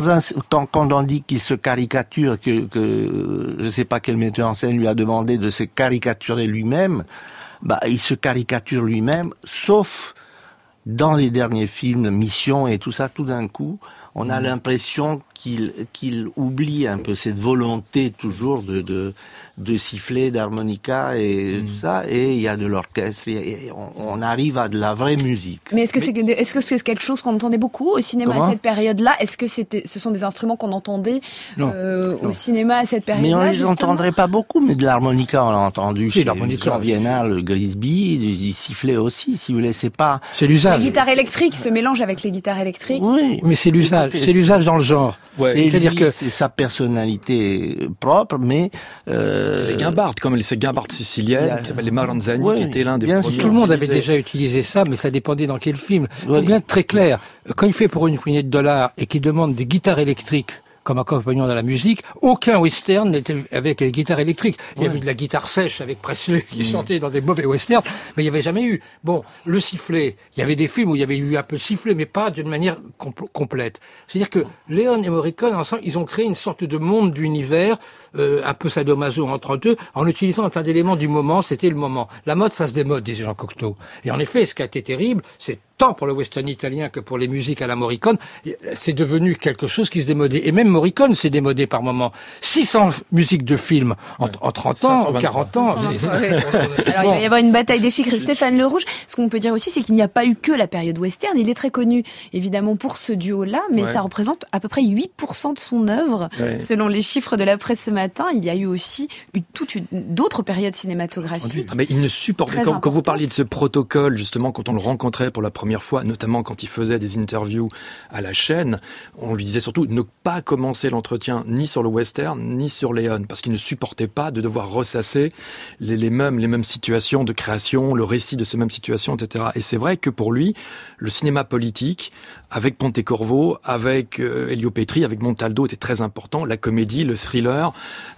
quand on dit qu'il se caricature, que je sais pas quel metteur en scène lui a demandé de se caricaturer lui-même, il se caricature lui-même, sauf dans les derniers films, Mission et tout ça, tout d'un coup, on a l'impression qu'il oublie un peu cette volonté toujours de sifflet, d'harmonica et tout ça, et il y a de l'orchestre, et on arrive à de la vraie musique. Mais est-ce que c'est quelque chose qu'on entendait beaucoup au cinéma à cette période-là? Est-ce que ce sont des instruments qu'on entendait au cinéma à cette période-là? Mais on les entendrait pas beaucoup, mais de l'harmonica, on l'a entendu chez Jean Viennal, le Grisby, du sifflet aussi, si vous voulez, c'est pas... C'est l'usage. Les guitares électriques se mélangent avec les guitares électriques. Oui. Mais c'est l'usage. C'est l'usage dans le genre. Ouais. C'est-à-dire que c'est sa personnalité propre, mais les guimbardes, comme ces guimbardes siciliennes, qui s'appellent les Maranzani, qui étaient l'un des premiers. Tout le monde avait déjà utilisé ça, mais ça dépendait dans quel film. Il faut bien être très clair. Quand il fait pour une poignée de dollars et qu'il demande des guitares électriques comme accompagnement dans la musique, aucun western n'était avec les guitares électriques. Il y avait de la guitare sèche avec Presley qui chantait dans des mauvais westerns, mais il n'y avait jamais eu. Bon, le sifflet, il y avait des films où il y avait eu un peu de sifflet, mais pas d'une manière complète. C'est-à-dire que Leone et Morricone, ensemble, ils ont créé une sorte de monde d'univers, un peu sadomaso entre eux, en utilisant un d'éléments du moment, c'était le moment. La mode, ça se démode, disait Jean Cocteau. Et en effet, ce qui a été terrible, c'est tant pour le western italien que pour les musiques à la Morricone, c'est devenu quelque chose qui se démodait. Et même Morricone s'est démodé par moment. 600 musiques de films en 30 ans, 523. 40 ans. Alors, il va y avoir une bataille des chiffres. Stéphane Le Rouge, ce qu'on peut dire aussi, c'est qu'il n'y a pas eu que la période western. Il est très connu, évidemment, pour ce duo-là, mais ça représente à peu près 8% de son œuvre. Selon les chiffres de la presse ce matin, il y a eu aussi d'autres périodes cinématographiques. Mais il ne supportait, quand vous parliez de ce protocole, justement, quand on le rencontrait pour la première fois, notamment quand il faisait des interviews à la chaîne, on lui disait surtout ne pas commencer l'entretien ni sur le western, ni sur Leone, parce qu'il ne supportait pas de devoir ressasser les mêmes situations de création, le récit de ces mêmes situations, etc. Et c'est vrai que pour lui, le cinéma politique, avec Pontecorvo, avec Elio Petri, avec Montaldo, était très important. La comédie, les thrillers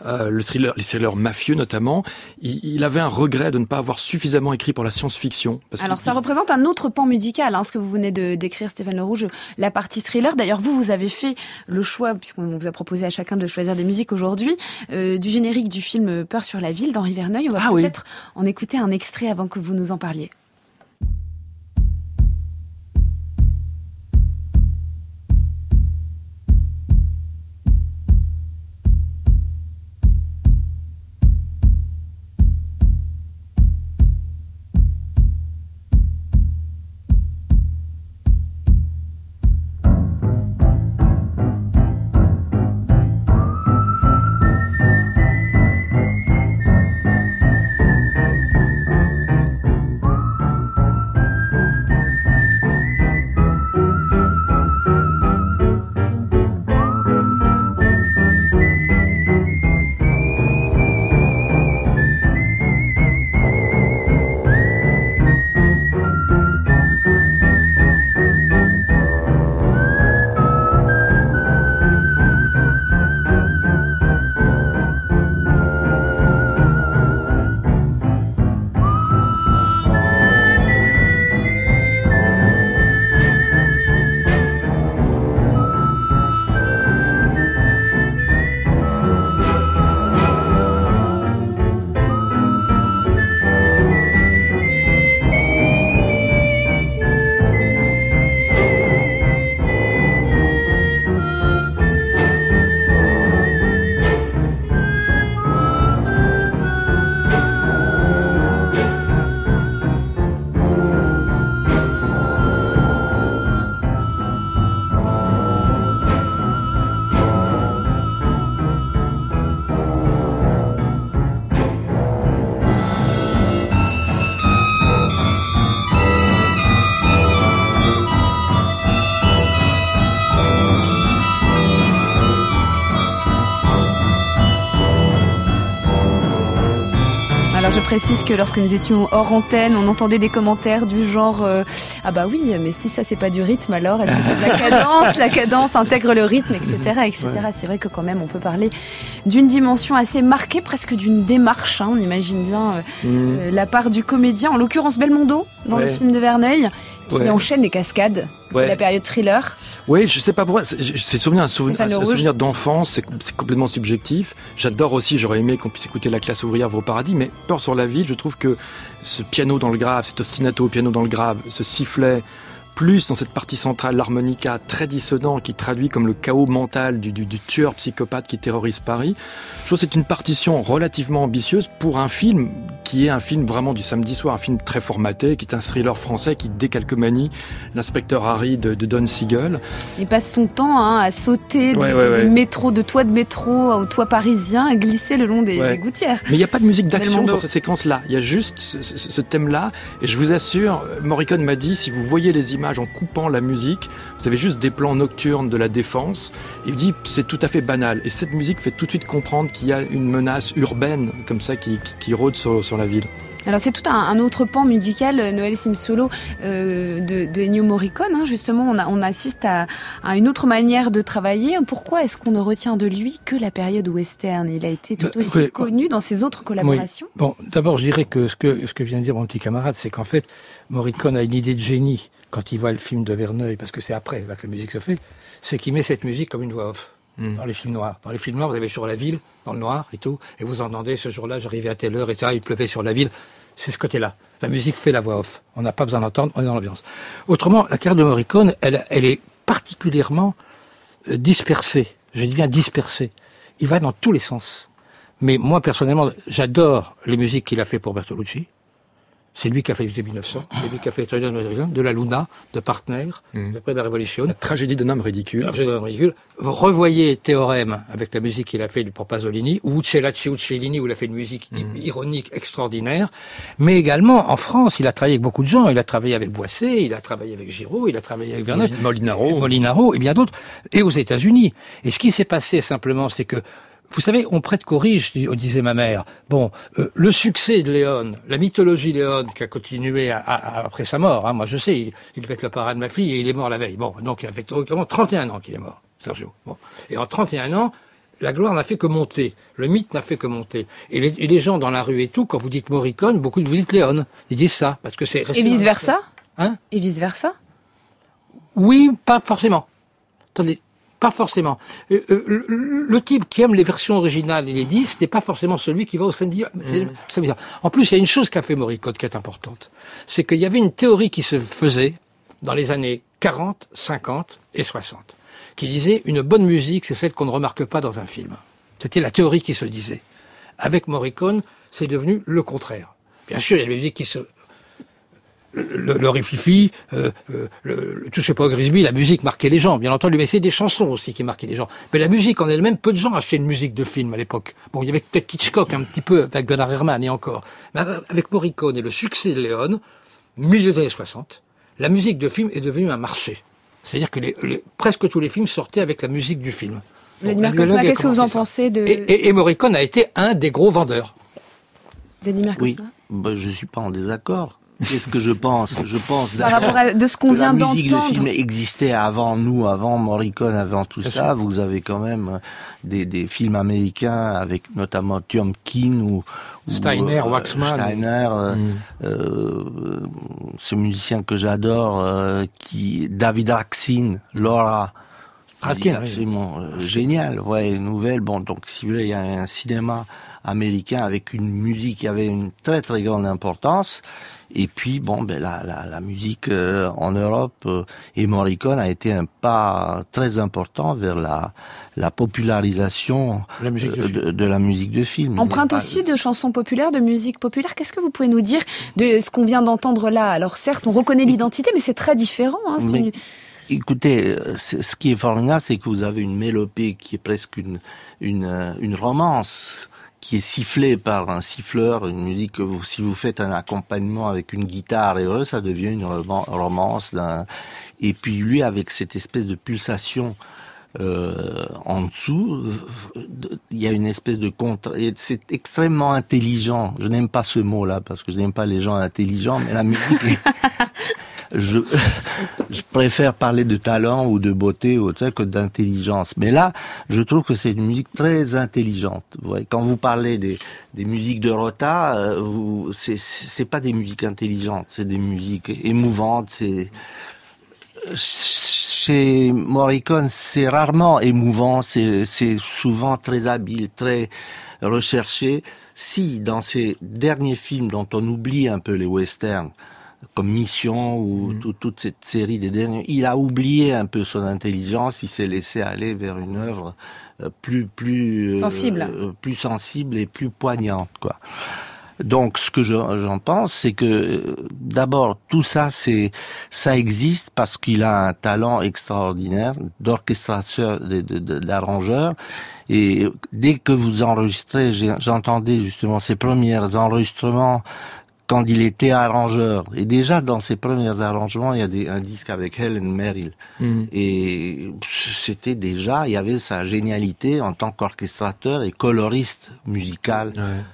mafieux notamment. Il avait un regret de ne pas avoir suffisamment écrit pour la science-fiction. Alors ça représente un autre pan musical, ce que vous venez de décrire, Stéphane Le Rouge, la partie thriller. D'ailleurs, vous avez fait le choix, puisqu'on vous a proposé à chacun de choisir des musiques aujourd'hui, du générique du film Peur sur la ville d'Henri Verneuil. On va peut-être en écouter un extrait avant que vous nous en parliez. Alors je précise que lorsque nous étions hors antenne, on entendait des commentaires du genre ah bah oui, mais si ça c'est pas du rythme, alors est-ce que c'est de la cadence? La cadence intègre le rythme, etc., etc. Ouais. C'est vrai que quand même on peut parler d'une dimension assez marquée, presque d'une démarche. On imagine bien la part du comédien, en l'occurrence Belmondo dans le film de Verneuil, qui enchaîne les cascades. C'est la période thriller. Oui, je sais pas pourquoi. C'est un souvenir d'enfance, c'est complètement subjectif. J'adore aussi, j'aurais aimé qu'on puisse écouter La classe ouvrière va au paradis, mais Peur sur la ville, je trouve que ce piano dans le grave, cet ostinato au piano dans le grave, ce sifflet, plus dans cette partie centrale, l'harmonica très dissonant qui traduit comme le chaos mental du tueur psychopathe qui terrorise Paris. Je trouve que c'est une partition relativement ambitieuse pour un film qui est un film vraiment du samedi soir, un film très formaté, qui est un thriller français qui décalcomanie l'inspecteur Harry de Don Siegel. Il passe son temps à sauter de toit de métro au toit parisien, à glisser le long des gouttières. Mais il n'y a pas de musique d'action sur cette séquence-là. Il y a juste ce thème-là. Et je vous assure, Morricone m'a dit, si vous voyez les images en coupant la musique, vous avez juste des plans nocturnes de la Défense. Il dit c'est tout à fait banal. Et cette musique fait tout de suite comprendre qu'il y a une menace urbaine comme ça qui rôde sur la ville. Alors c'est tout un autre pan musical, Noël Simsolo, de Ennio Morricone. Justement, on assiste à une autre manière de travailler. Pourquoi est-ce qu'on ne retient de lui que la période western? Il a été tout aussi connu dans ses autres collaborations. Oui. Bon, d'abord, je dirais que ce que vient de dire mon petit camarade, c'est qu'en fait, Morricone a une idée de génie quand il voit le film de Verneuil, parce que c'est après que la musique se fait, c'est qu'il met cette musique comme une voix off. Dans les films noirs. Dans les films noirs, vous avez sur la ville, dans le noir et tout, et vous entendez ce jour-là, j'arrivais à telle heure et ça, il pleuvait sur la ville. C'est ce côté-là. La musique fait la voix off. On n'a pas besoin d'entendre, on est dans l'ambiance. Autrement, la carrière de Morricone, elle est particulièrement dispersée. Je dis bien dispersée. Il va dans tous les sens. Mais moi, personnellement, j'adore les musiques qu'il a fait pour Bertolucci. C'est lui qui a fait du T-1900, c'est lui qui a fait de la Luna, de Partner, après de la Révolution. La tragédie d'un homme ridicule. La tragédie d'un homme ridicule. Vous revoyez Théorème avec la musique qu'il a fait pour Pasolini, ou Uccellacci Uccellini où il a fait une musique ironique extraordinaire. Mais également, en France, il a travaillé avec beaucoup de gens. Il a travaillé avec Boisset, il a travaillé avec Giraud, il a travaillé avec Verneuil, Molinaro et bien d'autres. Et aux États-Unis. Et ce qui s'est passé simplement, c'est que vous savez, on prête corrige, disait ma mère. Bon, le succès de Léon, la mythologie Léon qui a continué après sa mort, moi je sais, il devait être le parrain de ma fille et il est mort la veille. Bon, donc il a fait 31 ans qu'il est mort, Sergio. Bon. Et en 31 ans, la gloire n'a fait que monter, le mythe n'a fait que monter. Et les gens dans la rue et tout, quand vous dites Morricone, beaucoup de vous dites Léon. Ils disent ça, parce que c'est... Et vice-versa ? Et vice-versa ? Oui, pas forcément. Attendez. Pas forcément. Le type qui aime les versions originales et les disques n'est pas forcément celui qui va au samedi. En plus, il y a une chose qu'a fait Morricone qui est importante. C'est qu'il y avait une théorie qui se faisait dans les années 40, 50 et 60, qui disait une bonne musique, c'est celle qu'on ne remarque pas dans un film. C'était la théorie qui se disait. Avec Morricone, c'est devenu le contraire. Bien sûr, il y a des musiques qui se... Le rififi, touchez pas au Grisby, la musique marquait les gens, bien entendu, mais c'est des chansons aussi qui marquaient les gens. Mais la musique en elle-même, peu de gens achetaient une musique de film à l'époque. Bon, il y avait peut-être Hitchcock un petit peu avec Bernard Herrmann et encore. Mais avec Morricone et le succès de Léon, milieu des années 60, la musique de film est devenue un marché. C'est-à-dire que presque tous les films sortaient avec la musique du film. Vladimir Cosma, qu'est-ce que vous en pensez de... Et Morricone a été un des gros vendeurs. Vladimir Cosma ? Oui, je suis pas en désaccord. Qu'est-ce que je pense? Je pense par rapport à de ce qu'on vient d'entendre. La musique de film existait avant nous, avant Morricone, avant tout ça. Vous avez quand même des films américains avec notamment Tiomkin ou Steiner, Waxman. Ce musicien que j'adore, David Raksin, Laura. Absolument génial, nouvelle. Bon, donc si vous voulez, il y a un cinéma américain avec une musique qui avait une très très grande importance. Et puis la musique en Europe et Morricone a été un pas très important vers la popularisation de la musique de film. Empreinte aussi de chansons populaires, de musique populaire. Qu'est-ce que vous pouvez nous dire de ce qu'on vient d'entendre là? Alors certes, on reconnaît l'identité, mais c'est très différent. Écoutez, ce qui est formidable, c'est que vous avez une mélopée qui est presque une romance, qui est sifflée par un siffleur, une musique que si vous faites un accompagnement avec une guitare et ça devient une romance. Et puis lui, avec cette espèce de pulsation en dessous, il y a une espèce de contre. Et c'est extrêmement intelligent. Je n'aime pas ce mot-là parce que je n'aime pas les gens intelligents, mais la musique est... Je préfère parler de talent ou de beauté ou autre que d'intelligence. Mais là, je trouve que c'est une musique très intelligente. Vous voyez, quand vous parlez des musiques de Rota, c'est pas des musiques intelligentes, c'est des musiques émouvantes. Chez Morricone, c'est rarement émouvant, c'est souvent très habile, très recherché. Si, dans ses derniers films dont on oublie un peu les westerns, comme Mission ou toute cette série des derniers, il a oublié un peu son intelligence, il s'est laissé aller vers une œuvre plus sensible et plus poignante, quoi. Donc, ce que j'en pense, c'est que d'abord tout ça, ça existe parce qu'il a un talent extraordinaire d'orchestrateur, d'arrangeur. Et dès que vous enregistrez, j'entendais justement ses premiers enregistrements quand il était arrangeur. Et déjà, dans ses premiers arrangements, il y a un disque avec Helen Merrill. Et c'était déjà, il y avait sa génialité en tant qu'orchestrateur et coloriste musical.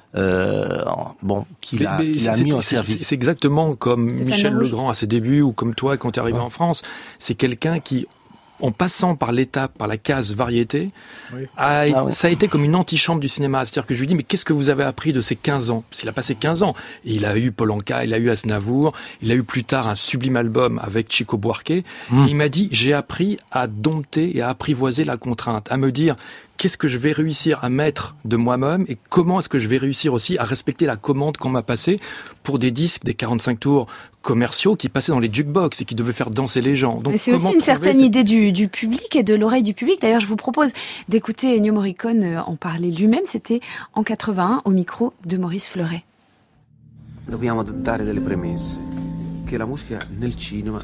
Qu'il a mis en service. C'est exactement comme Stéphane Michel Lerouge. Legrand à ses débuts, ou comme toi quand tu es arrivé en France. C'est quelqu'un qui, en passant par l'étape, par la case variété, ça a été comme une antichambre du cinéma. C'est-à-dire que je lui dis, mais qu'est-ce que vous avez appris de ces 15 ans? Parce qu'il a passé 15 ans. Et il a eu Paul Anka, il a eu Aznavour, il a eu plus tard un sublime album avec Chico Buarque. Et il m'a dit, j'ai appris à dompter et à apprivoiser la contrainte, à me dire, qu'est-ce que je vais réussir à mettre de moi-même et comment est-ce que je vais réussir aussi à respecter la commande qu'on m'a passée pour des disques, des 45 tours commerciaux qui passaient dans les jukebox et qui devaient faire danser les gens. Donc, mais c'est aussi une certaine idée du public et de l'oreille du public. D'ailleurs, je vous propose d'écouter Ennio Morricone en parler lui-même. C'était en 81 au micro de Maurice Fleuret. Dobbiamo dare delle premesse, che la musica nel cinema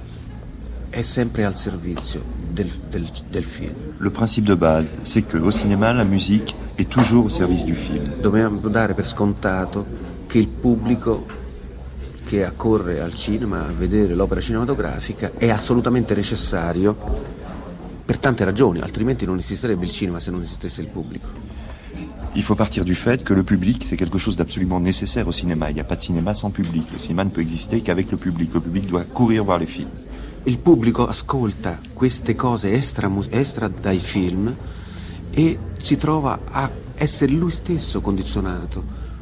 è sempre al servizio del film. Le principe de base, c'est que au cinéma, la musique est toujours au service du film. Dobbiamo dare per scontato che il pubblico che accorre al cinema a vedere l'opera cinematografica è assolutamente necessario per tante ragioni, altrimenti non esisterebbe il cinema se non esistesse il pubblico. Il faut partir du fait que le public, c'est quelque chose d'absolument nécessaire au cinéma. Il n'y a pas de cinéma sans public. Le cinéma ne peut exister qu'avec le public. Le public doit courir voir les films. Il pubblico ascolta queste cose extra dai film e si trova a essere lui stesso condizionato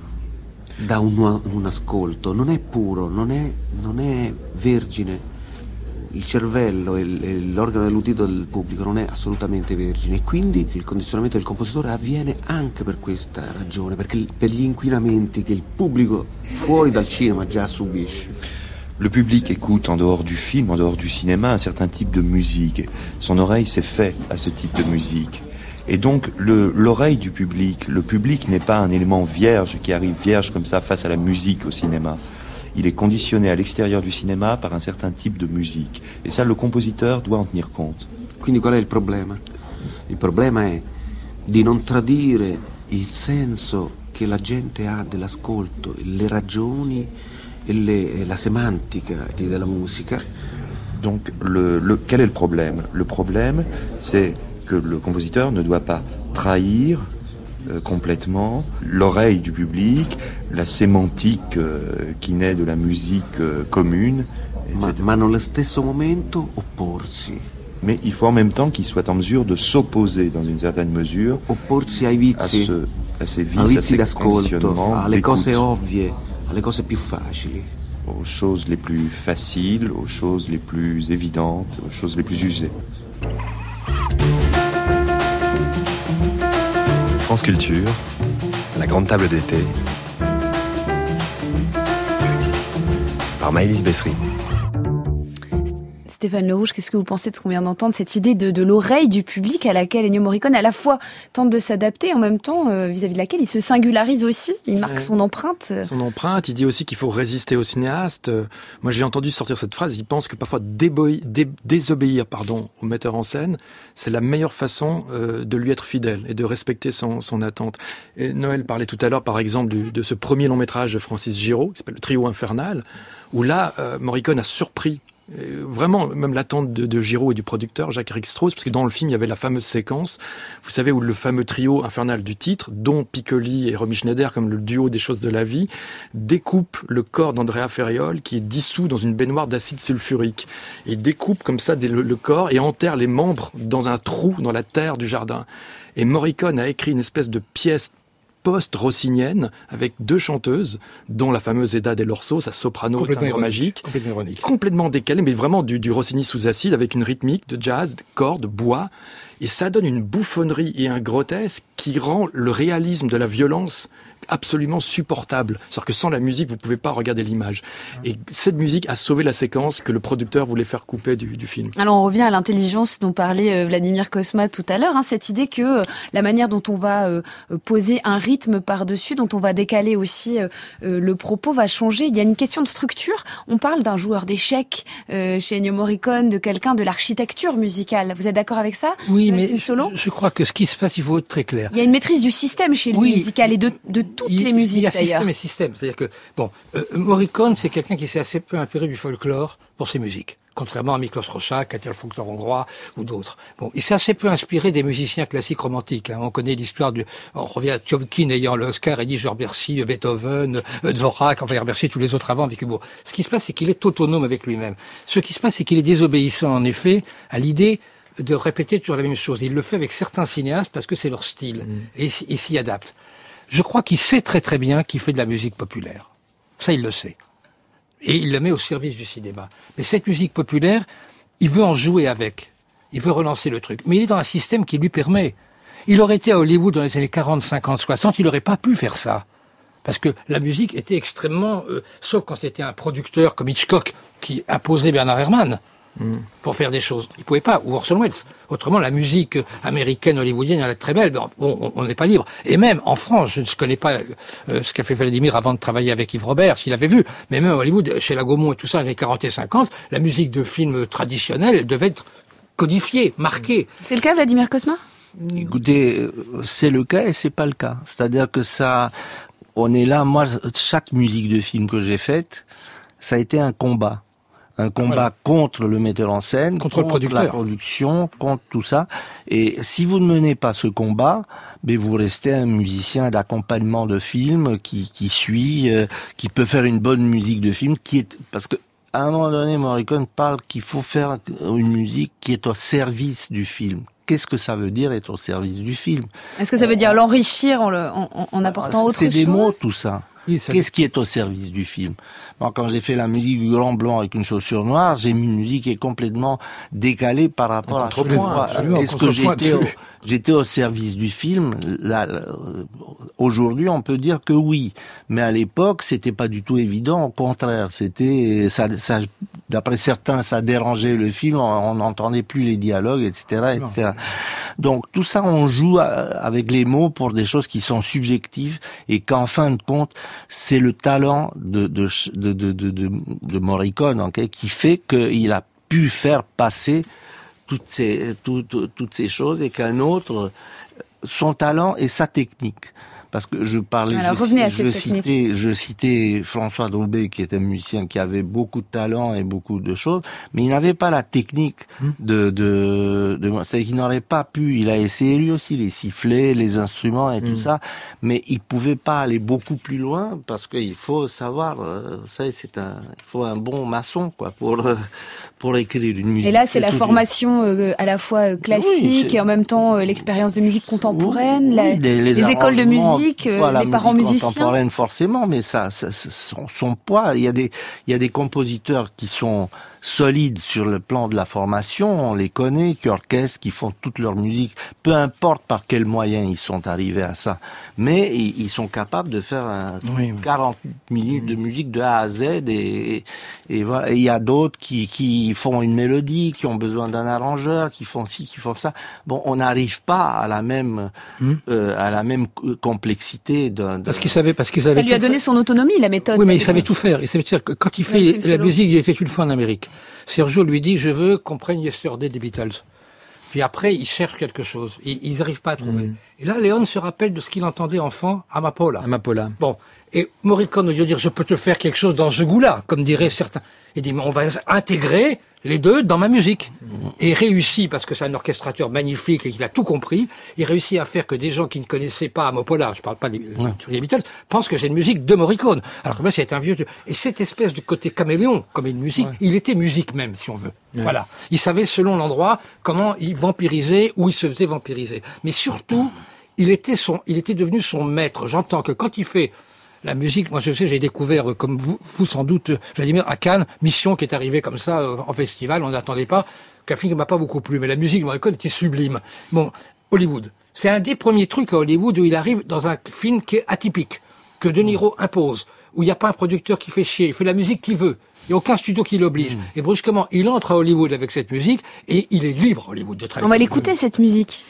da un ascolto. Non è puro, non è vergine. Il cervello e l'organo dell'udito del pubblico non è assolutamente vergine e quindi il condizionamento del compositore avviene anche per questa ragione, perché per gli inquinamenti che il pubblico fuori dal cinema già subisce. Le public écoute en dehors du film, en dehors du cinéma, un certain type de musique. Son oreille s'est fait à ce type de musique. Et donc l'oreille du public, le public n'est pas un élément vierge qui arrive vierge comme ça face à la musique au cinéma. Il est conditionné à l'extérieur du cinéma par un certain type de musique. Et ça, le compositeur doit en tenir compte. Quindi qual è il problema? Il problema è di non tradire il senso che la gente ha dell'ascolto, le ragioni e la semantica della musica. Donc, quel est le problème? Le problème, c'est que le compositeur ne doit pas trahir complètement l'oreille du public, la sémantique qui naît de la musique commune, etc. Ma nello stesso momento opporsi. Mais il faut en même temps qu'il soit en mesure de s'opposer dans une certaine mesure opporsi ai vizi, à ces vices, à ces d'ascolto, alle cose ovvie, alle cose più facili. Aux choses les plus faciles, aux choses les plus évidentes, aux choses les plus usées. France Culture, la grande table d'été, par Maëlys Bessery. Stéphane Lerouge, qu'est-ce que vous pensez de ce qu'on vient d'entendre, cette idée de l'oreille du public à laquelle Ennio Morricone à la fois tente de s'adapter et en même temps vis-à-vis de laquelle il se singularise aussi, il marque son empreinte. Son empreinte, il dit aussi qu'il faut résister au cinéaste. Moi j'ai entendu sortir cette phrase, il pense que parfois désobéir au metteur en scène, c'est la meilleure façon de lui être fidèle et de respecter son attente. Et Noël parlait tout à l'heure par exemple de ce premier long métrage de Francis Giraud, qui s'appelle Le Trio Infernal, où là Morricone a surpris Vraiment, même l'attente de Giraud et du producteur, Jacques-Éric Strauss, parce que dans le film, il y avait la fameuse séquence, vous savez, où le fameux trio infernal du titre, dont Piccoli et Romy Schneider, comme le duo des choses de la vie, découpe le corps d'Andrea Ferriol, qui est dissous dans une baignoire d'acide sulfurique. Et découpe comme ça le corps et enterre les membres dans un trou dans la terre du jardin. Et Morricone a écrit une espèce de pièce post-rossinienne avec 2 chanteuses, dont la fameuse Eda Del Orso, sa soprano timbre magique, complètement décalée, mais vraiment du Rossini sous acide, avec une rythmique de jazz, de cordes, de bois, et ça donne une bouffonnerie et un grotesque qui rend le réalisme de la violence absolument supportable. C'est-à-dire que sans la musique, vous ne pouvez pas regarder l'image. Et cette musique a sauvé la séquence que le producteur voulait faire couper du film. Alors on revient à l'intelligence dont parlait Vladimir Cosma tout à l'heure, cette idée que la manière dont on va poser un rythme par-dessus, dont on va décaler aussi le propos va changer. Il y a une question de structure. On parle d'un joueur d'échecs chez Ennio Morricone, de quelqu'un de l'architecture musicale. Vous êtes d'accord avec ça? Oui, mais je crois que ce qui se passe, il faut être très clair. Il y a une maîtrise du système chez lui, musical, et de toutes les musiques d'ailleurs. Il y a système et système. C'est-à-dire que, Morricone, c'est quelqu'un qui s'est assez peu inspiré du folklore pour ses musiques. Contrairement à Miklos Rozsa, qui a été le folklore hongrois, ou d'autres. Il s'est assez peu inspiré des musiciens classiques romantiques. On connaît l'histoire on revient à Tiomkin ayant l'Oscar et dit je remercie Beethoven, Dvorak, enfin il remercie tous les autres avant avec Hugo. Ce qui se passe, c'est qu'il est autonome avec lui-même. Ce qui se passe, c'est qu'il est désobéissant, en effet, à l'idée de répéter toujours la même chose. Il le fait avec certains cinéastes parce que c'est leur style. Et il s'y adapte. Je crois qu'il sait très très bien qu'il fait de la musique populaire. Ça, il le sait. Et il le met au service du cinéma. Mais cette musique populaire, il veut en jouer avec. Il veut relancer le truc. Mais il est dans un système qui lui permet. Il aurait été à Hollywood dans les années 40, 50, 60, il n'aurait pas pu faire ça. Parce que la musique était extrêmement... sauf quand c'était un producteur comme Hitchcock qui imposait Bernard Herrmann pour faire des choses. Il pouvait pas, ou Orson Welles. Autrement, la musique américaine, hollywoodienne, elle est très belle. On n'est pas libre. Et même en France, je ne connais pas ce qu'a fait Vladimir avant de travailler avec Yves Robert, s'il avait vu. Mais même à Hollywood, chez la Gaumont et tout ça, dans les 40 et 50, la musique de films traditionnels, elle devait être codifiée, marquée. C'est le cas, Vladimir Cosma? Écoutez, c'est le cas et c'est pas le cas. C'est-à-dire que ça, on est là, moi, chaque musique de film que j'ai faite, ça a été un combat. Un combat contre le metteur en scène, contre le producteur, la production, contre tout ça. Et si vous ne menez pas ce combat, vous restez un musicien d'accompagnement de film qui suit, qui peut faire une bonne musique de film, parce que à un moment donné, Morricone parle qu'il faut faire une musique qui est au service du film. Qu'est-ce que ça veut dire être au service du film? Est-ce que ça veut dire l'enrichir en apportant autre chose? C'est des mots, tout ça. Oui, qu'est-ce qui est au service du film? Moi, quand j'ai fait la musique du Grand Blanc avec une chaussure noire, j'ai mis une musique qui est complètement décalée par rapport à ce que est-ce que j'étais au service du film? Aujourd'hui, on peut dire que oui, mais à l'époque, c'était pas du tout évident. Au contraire, c'était ça. D'après certains, ça dérangeait le film. On n'entendait plus les dialogues, etc., etc. Donc tout ça, on joue avec les mots pour des choses qui sont subjectives et qu'en fin de compte, c'est le talent de Morricone, qui fait qu'il a pu faire passer toutes ces choses et qu'un autre, son talent et sa technique. Parce que je parlais, je citais François Daubé, qui était un musicien qui avait beaucoup de talent et beaucoup de choses, mais il n'avait pas la technique c'est-à-dire qu'il n'aurait pas pu, il a essayé lui aussi les sifflets, les instruments et tout ça, mais il pouvait pas aller beaucoup plus loin parce qu'il faut savoir, il faut un bon maçon, pour écrire une musique. Et là, c'est la formation à la fois classique et en même temps l'expérience de musique contemporaine, les écoles de musique. Les parents musiciens contemporaine forcément, mais ça son poids. Il y a des compositeurs qui sont solides sur le plan de la formation, on les connaît, qui orchestrent, qui font toute leur musique, peu importe par quels moyens ils sont arrivés à ça, mais ils sont capables de faire 40 minutes de musique de A à Z et voilà. Et il y a d'autres qui font une mélodie, qui ont besoin d'un arrangeur, qui font ci, qui font ça. Bon, on n'arrive pas à la même complexité parce qu'il savait ça lui a donné son autonomie, la méthode. Oui, mais il savait tout faire. Il savait tout faire. Quand il fait la musique, il a fait une fois en Amérique. Sergio lui dit, je veux qu'on prenne Yesterday des Beatles. Puis après, il cherche quelque chose. Ils n'arrivent pas à trouver. Et là, Léon se rappelle de ce qu'il entendait enfant à Amapola. Amapola. Bon. Et Morricone, au lieu de dire, je peux te faire quelque chose dans ce goût-là, comme diraient certains, il dit, mais on va intégrer les deux dans ma musique. Et il réussit, parce que c'est un orchestrateur magnifique et qu'il a tout compris, il réussit à faire que des gens qui ne connaissaient pas Amapola, je parle pas des Beatles, pensent que c'est une musique de Morricone. Alors que moi, c'est un vieux... Et cette espèce de côté caméléon, comme une musique, il était musique même, si on veut. Voilà. Il savait, selon l'endroit, comment il vampirisait, ou il se faisait vampiriser. Mais surtout, il était devenu son maître. J'entends que quand il fait la musique, moi je sais, j'ai découvert, comme vous sans doute, Vladimir, à Cannes, Mission qui est arrivée comme ça en festival, on n'attendait pas, qu'un film qui m'a pas beaucoup plu, mais la musique de Morricone était sublime. Bon, Hollywood. C'est un des premiers trucs à Hollywood où il arrive dans un film qui est atypique, que De Niro impose, où il n'y a pas un producteur qui fait chier, il fait la musique qu'il veut. Il n'y a aucun studio qui l'oblige. Et brusquement, il entre à Hollywood avec cette musique, et il est libre, Hollywood, de travailler. On va l'écouter, cette musique.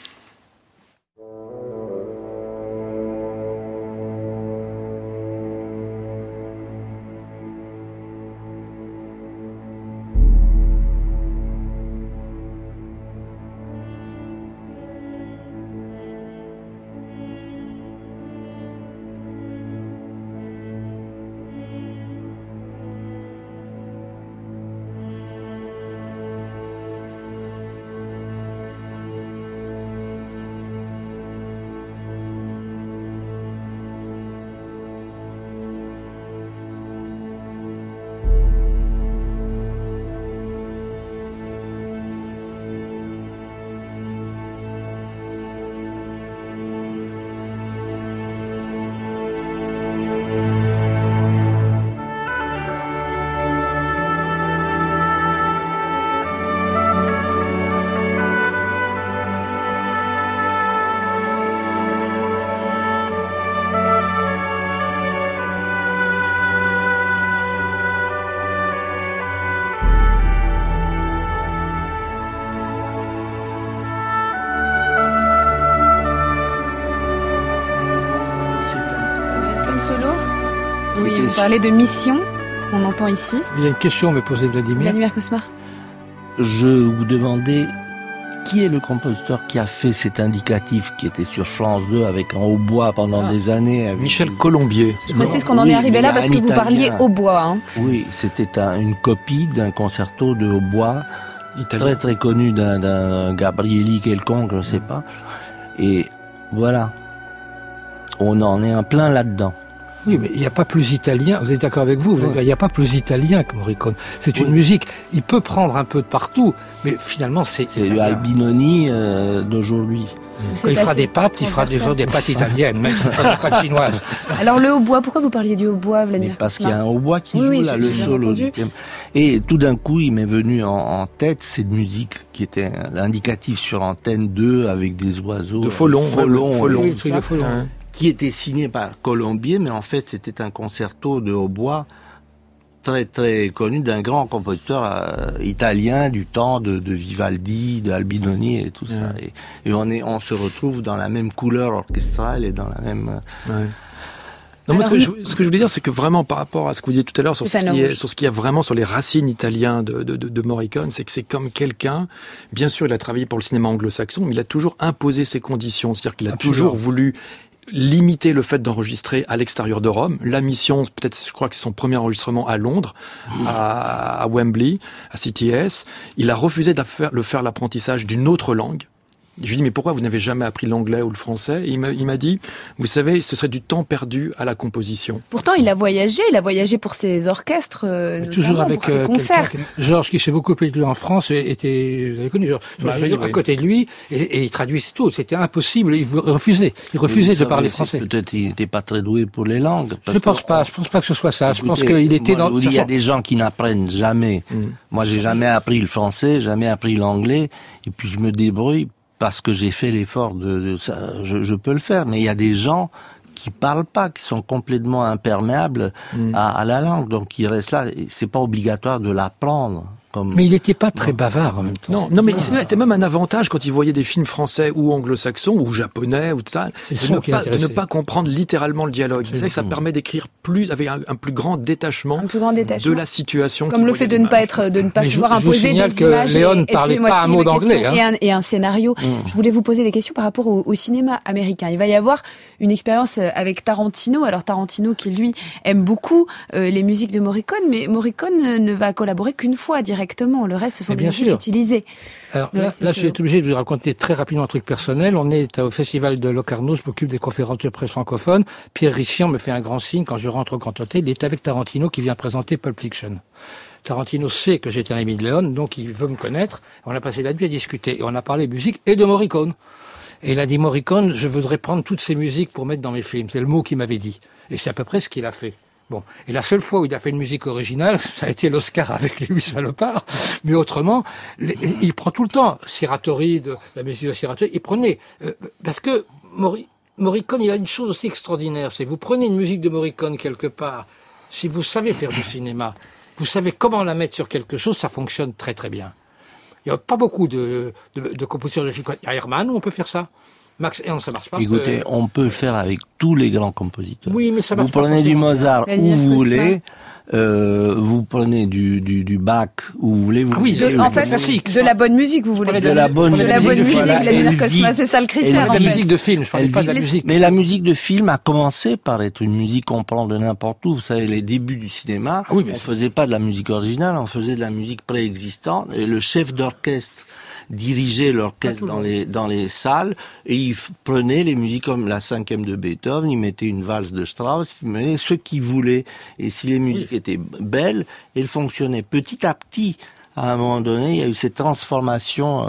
Solo. Oui, vous parlez de Mission, qu'on entend ici. Il y a une question à me poser, Vladimir Cosma. Je vous demandais qui est le compositeur qui a fait cet indicatif qui était sur France 2 avec un hautbois pendant des années. Michel Colombier. Je précise qu'on en est arrivé là parce que vous parliez hautbois. Hein. Oui, c'était une copie d'un concerto de hautbois très très connu d'un Gabrieli quelconque, je ne sais pas. Et voilà, on en est en plein là-dedans. Oui, mais il n'y a pas plus italien, vous êtes d'accord avec vous, il n'y a pas plus italien que Morricone. C'est une musique, il peut prendre un peu de partout, mais finalement c'est du Albinoni d'aujourd'hui. Quand il fera des pâtes, il fera des pâtes italiennes, même des pâtes chinoises. Alors le hautbois, pourquoi vous parliez du hautbois, Vladimir? Parce qu'il y a un hautbois qui joue là, le solo. Et tout d'un coup, il m'est venu en tête cette musique qui était l'indicatif sur Antenne 2 avec des oiseaux. De Folon. Qui était signé par Colombier, mais en fait c'était un concerto de hautbois très très connu d'un grand compositeur italien du temps de Vivaldi, de Albinoni et tout ça. Et on se retrouve dans la même couleur orchestrale et dans la même... Non, moi, ce que je voulais dire, c'est que vraiment, par rapport à ce que vous disiez tout à l'heure, sur ce qu'il y a vraiment sur les racines italiennes de Morricone, c'est que c'est comme quelqu'un, bien sûr, il a travaillé pour le cinéma anglo-saxon, mais il a toujours imposé ses conditions. C'est-à-dire qu'il a toujours voulu limiter le fait d'enregistrer à l'extérieur de Rome. La Mission, peut-être, je crois que c'est son premier enregistrement à Londres, à Wembley, à CTS. Il a refusé de faire l'apprentissage d'une autre langue. Je lui ai dit, mais pourquoi vous n'avez jamais appris l'anglais ou le français? Et il m'a dit, vous savez, ce serait du temps perdu à la composition. Pourtant, il a voyagé pour ses orchestres, toujours avec pour ses concerts. Georges, qui s'est beaucoup écouté en France, vous avez connu Georges, à côté de lui, et il traduisait tout. C'était impossible, il refusait de parler français. Peut-être il n'était pas très doué pour les langues. Je pense pas que ce soit ça. Écoutez, je pense qu'il était dans... Il y a des gens qui n'apprennent jamais. Moi, j'ai jamais appris le français, jamais appris l'anglais, et puis je me débrouille parce que j'ai fait l'effort de ça, je peux le faire. Mais il y a des gens qui parlent pas, qui sont complètement imperméables à la langue, donc ils restent là. C'est pas obligatoire de l'apprendre Mais il n'était pas très bavard en même temps. Non, mais c'était même un avantage quand il voyait des films français ou anglo-saxons ou japonais ou tout ça, de ne pas comprendre littéralement le dialogue. C'est ça que ça permet d'écrire plus avec un plus grand détachement de la situation. Comme le fait de ne pas se voir imposer des images. Léon ne parlait pas un mot d'anglais. Et un scénario. Je voulais vous poser des questions par rapport au cinéma américain. Il va y avoir une expérience avec Tarantino. Alors Tarantino qui lui aime beaucoup les musiques de Morricone, mais Morricone ne va collaborer qu'une fois directement. Le reste, ce sont des musiques utilisées. Alors là, je suis obligé de vous raconter très rapidement un truc personnel. On est au festival de Locarno, je m'occupe des conférences de presse francophone. Pierre Rissian me fait un grand signe quand je rentre au Grand Hôtel. Il est avec Tarantino qui vient présenter Pulp Fiction. Tarantino sait que j'étais un ami de Léon, donc il veut me connaître. On a passé la nuit à discuter et on a parlé musique et de Morricone. Et il a dit, Morricone, je voudrais prendre toutes ces musiques pour mettre dans mes films. C'est le mot qu'il m'avait dit. Et c'est à peu près ce qu'il a fait. Bon. Et la seule fois où il a fait une musique originale, ça a été l'Oscar avec les 8 salopards. Mais autrement, il prend tout le temps. Siratori, la musique de Siratori, il prenait. Parce que Morricone, il a une chose aussi extraordinaire. C'est vous prenez une musique de Morricone quelque part. Si vous savez faire du cinéma, vous savez comment la mettre sur quelque chose, ça fonctionne très très bien. Il n'y a pas beaucoup de compositeurs de films. Il y a Herman où on peut faire ça. Max Ernst, ça marche pas. Écoutez, on peut le faire avec tous les grands compositeurs. Oui, mais ça marche pas. Vous prenez du Mozart où vous voulez. Vous prenez du Bach où vous voulez. De la bonne musique, vous voulez. De la bonne musique, Vladimir Cosma, c'est ça le critère. La musique de film, je parlais pas de la musique. Mais la musique de film a commencé par être une musique qu'on prend de n'importe où. Vous savez, les débuts du cinéma, on faisait pas de la musique originale, on faisait de la musique préexistante. Et le chef d'orchestre dirigeait l'orchestre dans les salles et il prenait les musiques comme la 5e de Beethoven, il mettait une valse de Strauss, il mettait ce qu'il voulait. Et si les musiques étaient belles, elles fonctionnaient. Petit à petit, à un moment donné, il y a eu cette transformation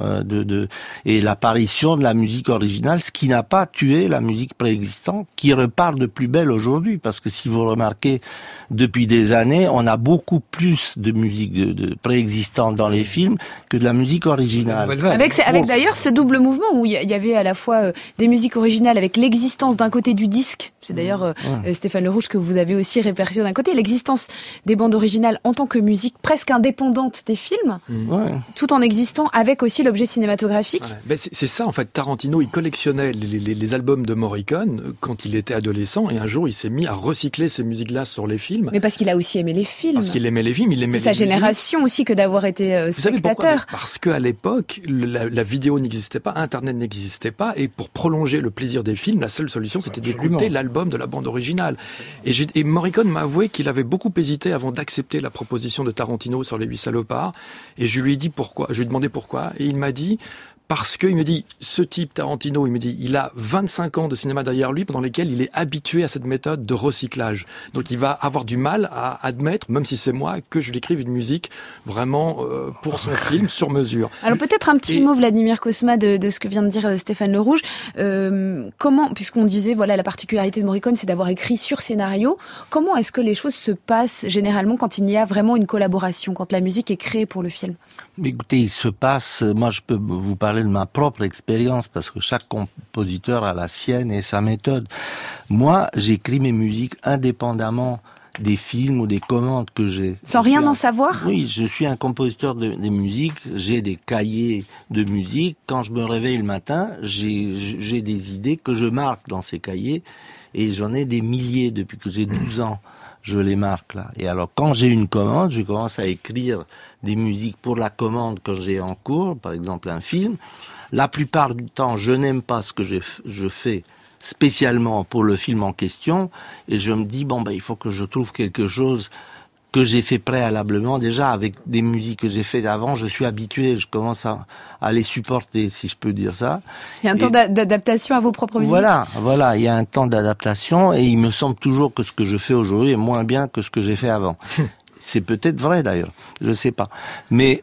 et l'apparition de la musique originale, ce qui n'a pas tué la musique préexistante, qui repart de plus belle aujourd'hui. Parce que si vous remarquez, depuis des années, on a beaucoup plus de musique de préexistante dans les films que de la musique originale. Avec d'ailleurs ce double mouvement où il y avait à la fois des musiques originales avec l'existence d'un côté du disque, c'est d'ailleurs Stéphane Le Rouge que vous avez aussi répercuté d'un côté, l'existence des bandes originales en tant que musique presque indépendante des films, tout en existant avec aussi l'objet cinématographique. C'est ça en fait, Tarantino il collectionnait les albums de Morricone quand il était adolescent et un jour il s'est mis à recycler ces musiques-là sur les films. Mais parce qu'il a aussi aimé les films. Parce qu'il aimait les films, il aimait les musiques. C'est sa génération aussi que d'avoir été spectateur. Vous savez pourquoi ? Parce qu'à l'époque, la vidéo n'existait pas, Internet n'existait pas, et pour prolonger le plaisir des films, la seule solution c'était d'écouter l'album de la bande originale. Et Morricone m'a avoué qu'il avait beaucoup hésité avant d'accepter la proposition de Tarantino sur les 8 salopards. Et je lui ai dit pourquoi. Je lui ai demandé pourquoi, et il m'a dit. Parce qu'il me dit, ce type Tarantino, il me dit, il a 25 ans de cinéma derrière lui pendant lesquels il est habitué à cette méthode de recyclage. Donc il va avoir du mal à admettre, même si c'est moi, que je lui écrive une musique vraiment pour son film, sur mesure. Alors peut-être un petit mot, Vladimir Cosma, de ce que vient de dire Stéphane Le Rouge. Comment, puisqu'on disait, voilà, la particularité de Morricone, c'est d'avoir écrit sur scénario, comment est-ce que les choses se passent généralement quand il y a vraiment une collaboration, quand la musique est créée pour le film ? Mais écoutez, il se passe, moi je peux vous parler de ma propre expérience parce que chaque compositeur a la sienne et sa méthode. Moi, j'écris mes musiques indépendamment des films ou des commandes que j'ai. Sans rien en savoir ? Oui, je suis un compositeur des musiques, j'ai des cahiers de musique. Quand je me réveille le matin, j'ai des idées que je marque dans ces cahiers et j'en ai des milliers depuis que j'ai 12 ans. Je les marque là. Et alors, quand j'ai une commande, je commence à écrire des musiques pour la commande quand j'ai en cours, par exemple un film. La plupart du temps, je n'aime pas ce que je fais spécialement pour le film en question, et je me dis, il faut que je trouve quelque chose que j'ai fait préalablement. Déjà, avec des musiques que j'ai faites avant, je suis habitué, je commence à les supporter, si je peux dire ça. Il y a un temps d'adaptation à vos propres musiques. Voilà, il y a un temps d'adaptation, et il me semble toujours que ce que je fais aujourd'hui est moins bien que ce que j'ai fait avant. C'est peut-être vrai d'ailleurs, je sais pas. Mais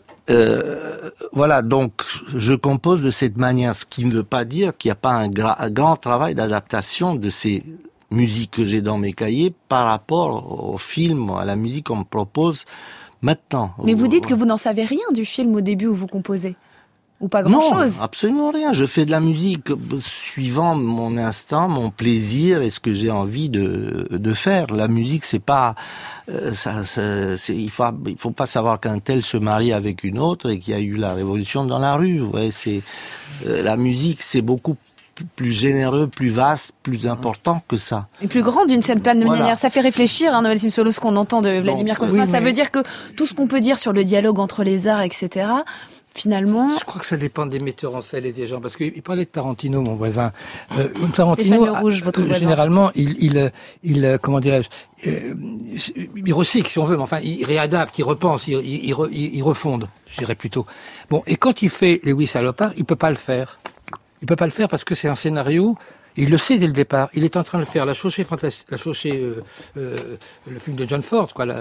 voilà, donc je compose de cette manière, ce qui ne veut pas dire qu'il n'y a pas un grand travail d'adaptation de ces musique que j'ai dans mes cahiers par rapport au film, à la musique qu'on me propose maintenant. Mais vous dites que vous n'en savez rien du film au début où vous composez. Ou pas grand-chose? Non, absolument rien. Je fais de la musique suivant mon instinct, mon plaisir et ce que j'ai envie de faire. La musique, c'est pas il faut pas savoir qu'un tel se marie avec une autre et qu'il y a eu la révolution dans la rue. Ouais, la musique, c'est beaucoup plus généreux, plus vaste, plus important que ça. Et plus grand d'une certaine manière. Voilà. Ça fait réfléchir, Noël Simsolo, ce qu'on entend de Vladimir Cosma. Oui, ça veut dire que tout ce qu'on peut dire sur le dialogue entre les arts, etc., finalement... Je crois que ça dépend des metteurs en scène et des gens, parce qu'il parlait de Tarantino, mon voisin. Tarantino, Stéphane Le Rouge, votre voisin. Généralement, il comment dirais-je, il recycle, si on veut, mais enfin, il réadapte, il repense, il refonde, je dirais plutôt. Bon, et quand il fait Lewis à l'opéra, il peut pas le faire. Il peut pas le faire parce que c'est un scénario. Il le sait dès le départ. Il est en train de faire la chaussée fantastique, le film de John Ford, quoi.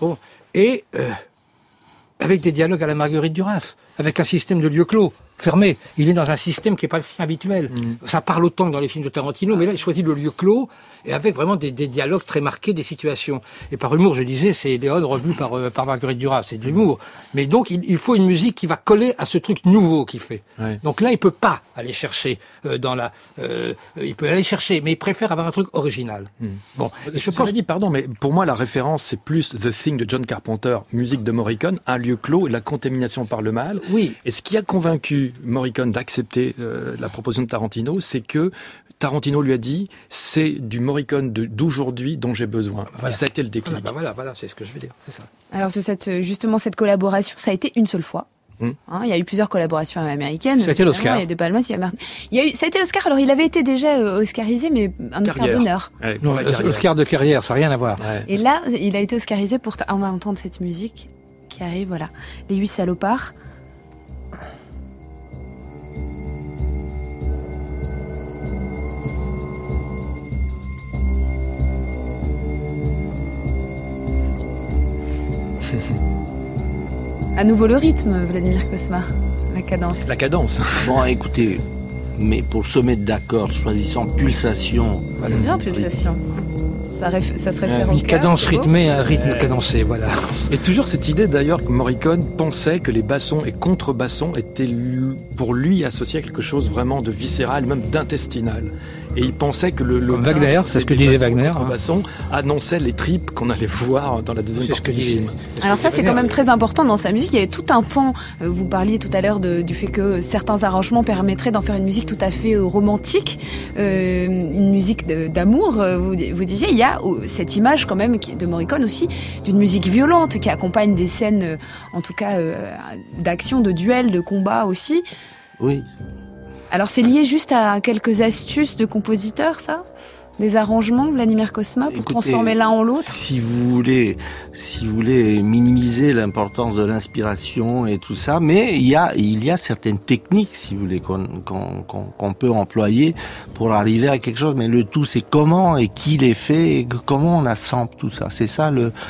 Avec des dialogues à la Marguerite Duras, avec un système de lieu clos, fermé. Il est dans un système qui n'est pas le sien habituel. Ça parle autant que dans les films de Tarantino, mais là, il choisit le lieu clos, et avec vraiment des dialogues très marqués, des situations. Et par humour, je disais, c'est Léon revu par Marguerite Duras, c'est de l'humour. Mais donc, il faut une musique qui va coller à ce truc nouveau qu'il fait. Ouais. Donc là, il peut pas aller chercher il peut aller chercher, mais il préfère avoir un truc original. Bon, je pense... dit, pardon, mais pour moi, la référence, c'est plus The Thing de John Carpenter, musique de Morricone, un lieu clos et la contamination par le mal. Oui. Et ce qui a convaincu Morricone d'accepter la proposition de Tarantino, c'est que Tarantino lui a dit, c'est du Morricone d'aujourd'hui dont j'ai besoin. Voilà. Et ça a été le déclic. Voilà, c'est ce que je veux dire, c'est ça. Alors justement, cette collaboration, ça a été une seule fois. Il y a eu plusieurs collaborations américaines. Ça a été l'Oscar. Il y a De Palma, ça a été l'Oscar. Alors, il avait été déjà oscarisé, mais un Oscar d'honneur. Ouais, non, Oscar de carrière, ça n'a rien à voir. Ouais. Et là, il a été oscarisé pour... On va entendre cette musique qui arrive, voilà. Les 8 salopards. À nouveau le rythme, Vladimir Cosma, la cadence. La cadence. Bon, écoutez, mais pour se mettre d'accord, choisissant pulsation. C'est bien, pulsation. Ça se réfère au une cadence rythmée à un rythme cadencé, voilà. Et toujours cette idée d'ailleurs que Morricone pensait que les bassons et contrebassons étaient pour lui associés à quelque chose vraiment de viscéral, même d'intestinal. Et il pensait que le Wagner, c'est ce que disait Wagner. Le basson annonçait les tripes qu'on allait voir dans la deuxième partie du film. Alors ça, c'est quand même très important dans sa musique. Il y avait tout un pan. Vous parliez tout à l'heure du fait que certains arrangements permettraient d'en faire une musique tout à fait romantique, une musique d'amour. Vous disiez, il y a cette image quand même de Morricone aussi d'une musique violente qui accompagne des scènes, en tout cas d'action, de duel, de combat aussi. Oui. Alors c'est lié juste à quelques astuces de compositeurs, ça ? Des arrangements, Vladimir Cosma, pour transformer l'un en l'autre ? Si vous voulez minimiser l'importance de l'inspiration et tout ça, mais il y a certaines techniques, si vous voulez, qu'on peut employer pour arriver à quelque chose. Mais le tout, c'est comment et qui les fait et comment on assemble tout ça. C'est ça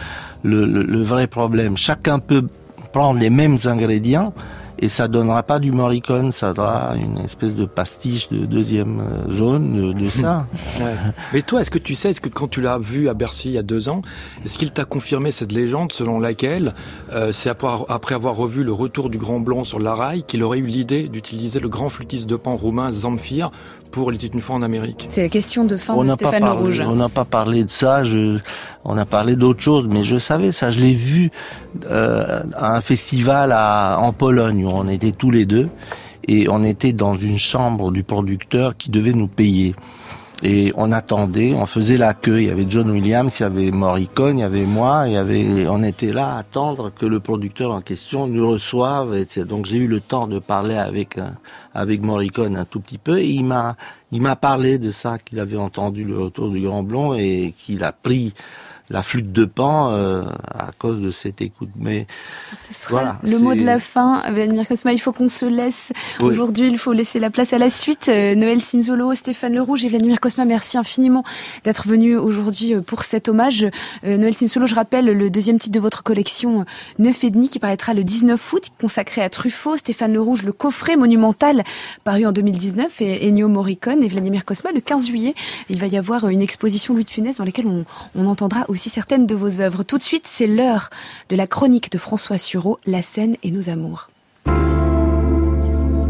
le vrai problème. Chacun peut prendre les mêmes ingrédients, et ça donnera pas du Morricone, ça donnera une espèce de pastiche de deuxième zone de ça. Ouais. Mais toi, est-ce que quand tu l'as vu à Bercy il y a 2 ans, est-ce qu'il t'a confirmé cette légende selon laquelle c'est après avoir revu Le Retour du Grand Blond sur l'Araï qu'il aurait eu l'idée d'utiliser le grand flûtiste de pan roumain Zamfir pour Il était une fois en Amérique? C'est la question de fin de Stéphane Le Rouge. On n'a pas parlé de ça, on a parlé d'autre chose, mais je savais ça, je l'ai vu à un festival en Pologne où on était tous les deux et on était dans une chambre du producteur qui devait nous payer. Et on attendait, on faisait la queue, il y avait John Williams, il y avait Morricone, il y avait moi, on était là à attendre que le producteur en question nous reçoive, etc. Donc j'ai eu le temps de parler avec Morricone un tout petit peu, et il m'a parlé de ça, qu'il avait entendu Le Retour du Grand Blond et qu'il a pris la flûte de Pan à cause de cette écoute. Mais ce sera le mot de la fin, Vladimir Cosma. Il faut qu'on se laisse. Oui. Aujourd'hui, il faut laisser la place à la suite. Noël Simsolo, Stéphane Le Rouge et Vladimir Cosma, merci infiniment d'être venus aujourd'hui pour cet hommage. Noël Simsolo, je rappelle le deuxième titre de votre collection 9,5 qui paraîtra le 19 août, consacré à Truffaut. Stéphane Le Rouge, le coffret monumental paru en 2019 et Ennio Morricone et Vladimir Cosma le 15 juillet. Il va y avoir une exposition Louis de Funès dans laquelle on entendra aussi certaines de vos œuvres. Tout de suite, c'est l'heure de la chronique de François Sureau, La scène et nos amours.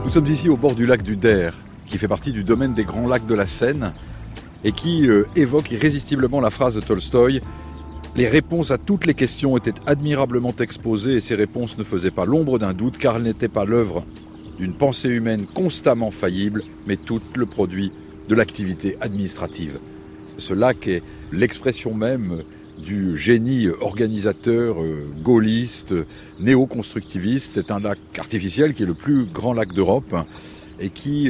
Nous sommes ici au bord du lac du Der, qui fait partie du domaine des grands lacs de la Seine, et qui évoque irrésistiblement la phrase de Tolstoï « Les réponses à toutes les questions étaient admirablement exposées et ces réponses ne faisaient pas l'ombre d'un doute car elles n'étaient pas l'œuvre d'une pensée humaine constamment faillible, mais tout le produit de l'activité administrative. » Ce lac est l'expression même du génie organisateur, gaulliste, néo-constructiviste. C'est un lac artificiel qui est le plus grand lac d'Europe et qui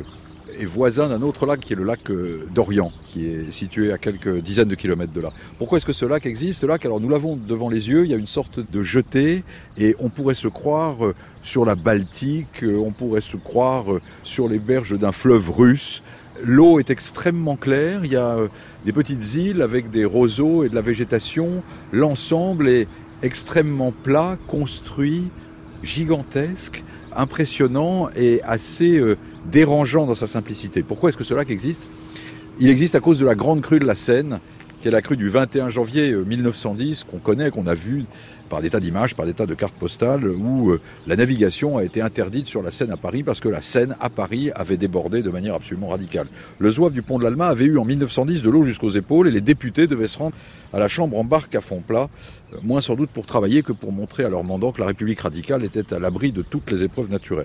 est voisin d'un autre lac qui est le lac d'Orient, qui est situé à quelques dizaines de kilomètres de là. Pourquoi est-ce que ce lac existe ? Ce lac, alors nous l'avons devant les yeux, il y a une sorte de jetée et on pourrait se croire sur la Baltique, on pourrait se croire sur les berges d'un fleuve russe. L'eau est extrêmement claire, il y a des petites îles avec des roseaux et de la végétation. L'ensemble est extrêmement plat, construit, gigantesque, impressionnant et assez dérangeant dans sa simplicité. Pourquoi est-ce que ce lac existe ? Il existe à cause de la grande crue de la Seine, qui est la crue du 21 janvier 1910, qu'on connaît, qu'on a vu par des tas d'images, par des tas de cartes postales, où la navigation a été interdite sur la Seine à Paris parce que la Seine à Paris avait débordé de manière absolument radicale. Le zouave du pont de l'Alma avait eu en 1910 de l'eau jusqu'aux épaules et les députés devaient se rendre à la chambre en barque à fond plat, moins sans doute pour travailler que pour montrer à leurs mandants que la République radicale était à l'abri de toutes les épreuves naturelles.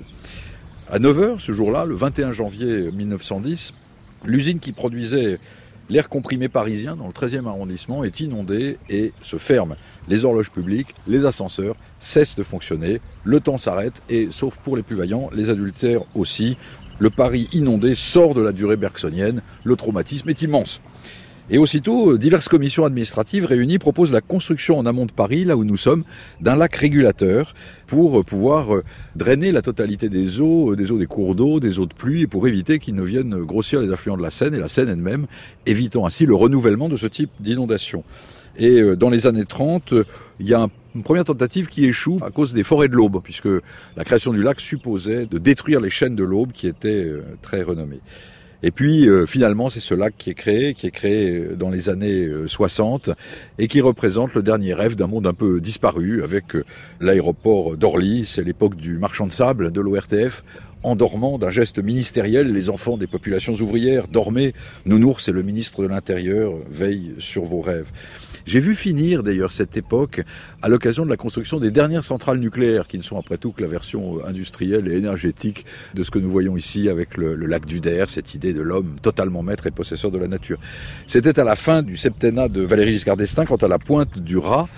À 9h, ce jour-là, le 21 janvier 1910, l'usine qui produisait l'air comprimé parisien dans le 13e arrondissement est inondé et se ferme. Les horloges publiques, les ascenseurs cessent de fonctionner, le temps s'arrête et, sauf pour les plus vaillants, les adultères aussi. Le Paris inondé sort de la durée bergsonienne, le traumatisme est immense. Et aussitôt, diverses commissions administratives réunies proposent la construction en amont de Paris, là où nous sommes, d'un lac régulateur pour pouvoir drainer la totalité des eaux des cours d'eau, des eaux de pluie, et pour éviter qu'ils ne viennent grossir les affluents de la Seine et la Seine elle-même, évitant ainsi le renouvellement de ce type d'inondation. Et dans les années 30, il y a une première tentative qui échoue à cause des forêts de l'Aube, puisque la création du lac supposait de détruire les chênes de l'Aube qui étaient très renommés. Et puis finalement c'est ce lac qui est créé dans les années 60 et qui représente le dernier rêve d'un monde un peu disparu avec l'aéroport d'Orly, c'est l'époque du marchand de sable de l'ORTF. En dormant d'un geste ministériel, les enfants des populations ouvrières dormaient, nounours et le ministre de l'Intérieur veillent sur vos rêves. J'ai vu finir d'ailleurs cette époque à l'occasion de la construction des dernières centrales nucléaires, qui ne sont après tout que la version industrielle et énergétique de ce que nous voyons ici avec le lac du Der, cette idée de l'homme totalement maître et possesseur de la nature. C'était à la fin du septennat de Valéry Giscard d'Estaing, quand à la pointe du Raz,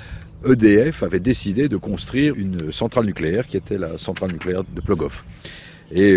EDF avait décidé de construire une centrale nucléaire qui était la centrale nucléaire de Plogoff. Et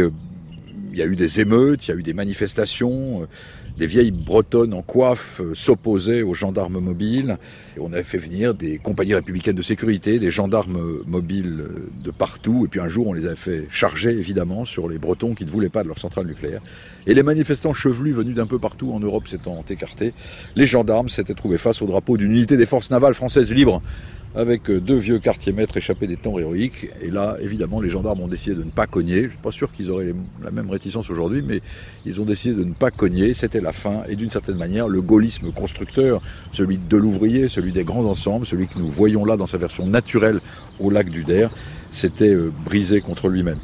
il y a eu des émeutes, il y a eu des manifestations, des vieilles bretonnes en coiffe s'opposaient aux gendarmes mobiles. Et on avait fait venir des compagnies républicaines de sécurité, des gendarmes mobiles de partout. Et puis un jour, on les avait fait charger, évidemment, sur les Bretons qui ne voulaient pas de leur centrale nucléaire. Et les manifestants chevelus venus d'un peu partout en Europe s'étant écartés, les gendarmes s'étaient trouvés face au drapeau d'une unité des forces navales françaises libres, avec deux vieux quartiers-maîtres échappés des temps héroïques. Et là, évidemment, les gendarmes ont décidé de ne pas cogner. Je ne suis pas sûr qu'ils auraient la même réticence aujourd'hui, mais ils ont décidé de ne pas cogner. C'était la fin. Et d'une certaine manière, le gaullisme constructeur, celui de l'ouvrier, celui des grands ensembles, celui que nous voyons là dans sa version naturelle au lac du Der, s'était brisé contre lui-même.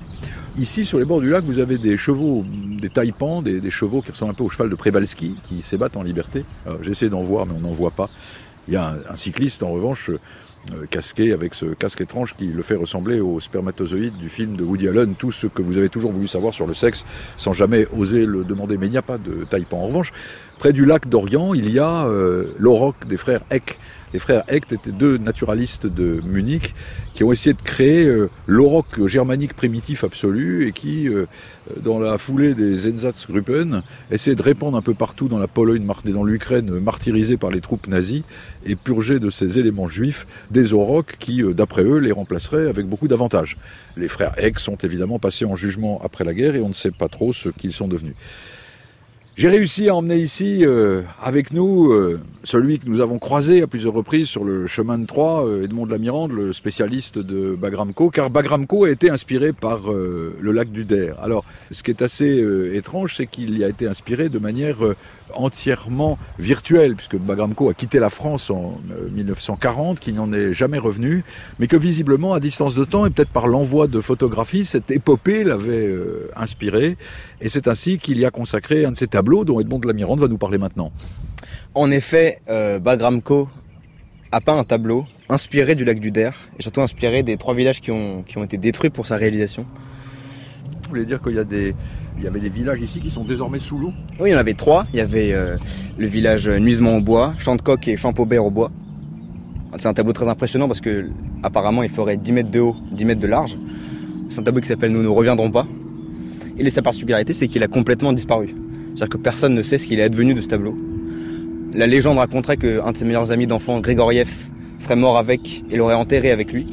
Ici, sur les bords du lac, vous avez des chevaux, des taïpans, des chevaux qui ressemblent un peu au cheval de Przewalski, qui s'ébattent en liberté. J'ai essayé d'en voir, mais on n'en voit pas. Il y a un cycliste, en revanche, casqué avec ce casque étrange qui le fait ressembler au spermatozoïde du film de Woody Allen, tout ce que vous avez toujours voulu savoir sur le sexe sans jamais oser le demander. Mais il n'y a pas de taïpan. En revanche, près du lac d'Orient, il y a l'auroch des frères Eck. Les frères Eck étaient deux naturalistes de Munich qui ont essayé de créer l'auroch germanique primitif absolu et qui, dans la foulée des Einsatzgruppen, essayaient de répandre un peu partout dans la Pologne et dans l'Ukraine martyrisée par les troupes nazies et purger de ces éléments juifs des aurochs qui, d'après eux, les remplaceraient avec beaucoup d'avantages. Les frères Eck sont évidemment passés en jugement après la guerre et on ne sait pas trop ce qu'ils sont devenus. J'ai réussi à emmener ici avec nous celui que nous avons croisé à plusieurs reprises sur le chemin de Troyes, Edmond de la Mirande, le spécialiste de Bagramco, car Bagramco a été inspiré par le lac du Der. Alors, ce qui est assez étrange, c'est qu'il y a été inspiré de manière entièrement virtuelle, puisque Bagramco a quitté la France en 1940, qu'il n'en est jamais revenu, mais que visiblement, à distance de temps, et peut-être par l'envoi de photographies, cette épopée l'avait inspiré, et c'est ainsi qu'il y a consacré un de ses tableaux, dont Edmond de la Mirande va nous parler maintenant. En effet, Bagramco a peint un tableau inspiré du lac du Der, et surtout inspiré des 3 villages qui ont été détruits pour sa réalisation. Vous voulez dire qu'il y avait des villages ici qui sont désormais sous l'eau ? Oui, il y en avait 3. Il y avait le village Nuisement au bois, Chantecoq et Champaubert au bois. C'est un tableau très impressionnant parce que apparemment il ferait 10 mètres de haut, 10 mètres de large. C'est un tableau qui s'appelle Nous ne reviendrons pas. Et sa particularité, c'est qu'il a complètement disparu. C'est-à-dire que personne ne sait ce qu'il est advenu de ce tableau. La légende raconterait qu'un de ses meilleurs amis d'enfance, Grigoriev, serait mort avec et l'aurait enterré avec lui.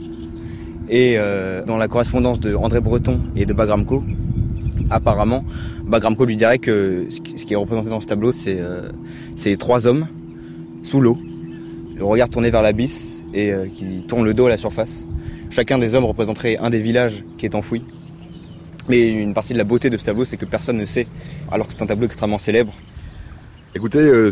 Et dans la correspondance de André Breton et de Bagramco, apparemment, Bagramco lui dirait que ce qui est représenté dans ce tableau, c'est 3 hommes sous l'eau, le regard tourné vers l'abysse et qui tournent le dos à la surface. Chacun des hommes représenterait un des villages qui est enfoui. Mais une partie de la beauté de ce tableau, c'est que personne ne sait, alors que c'est un tableau extrêmement célèbre. Écoutez,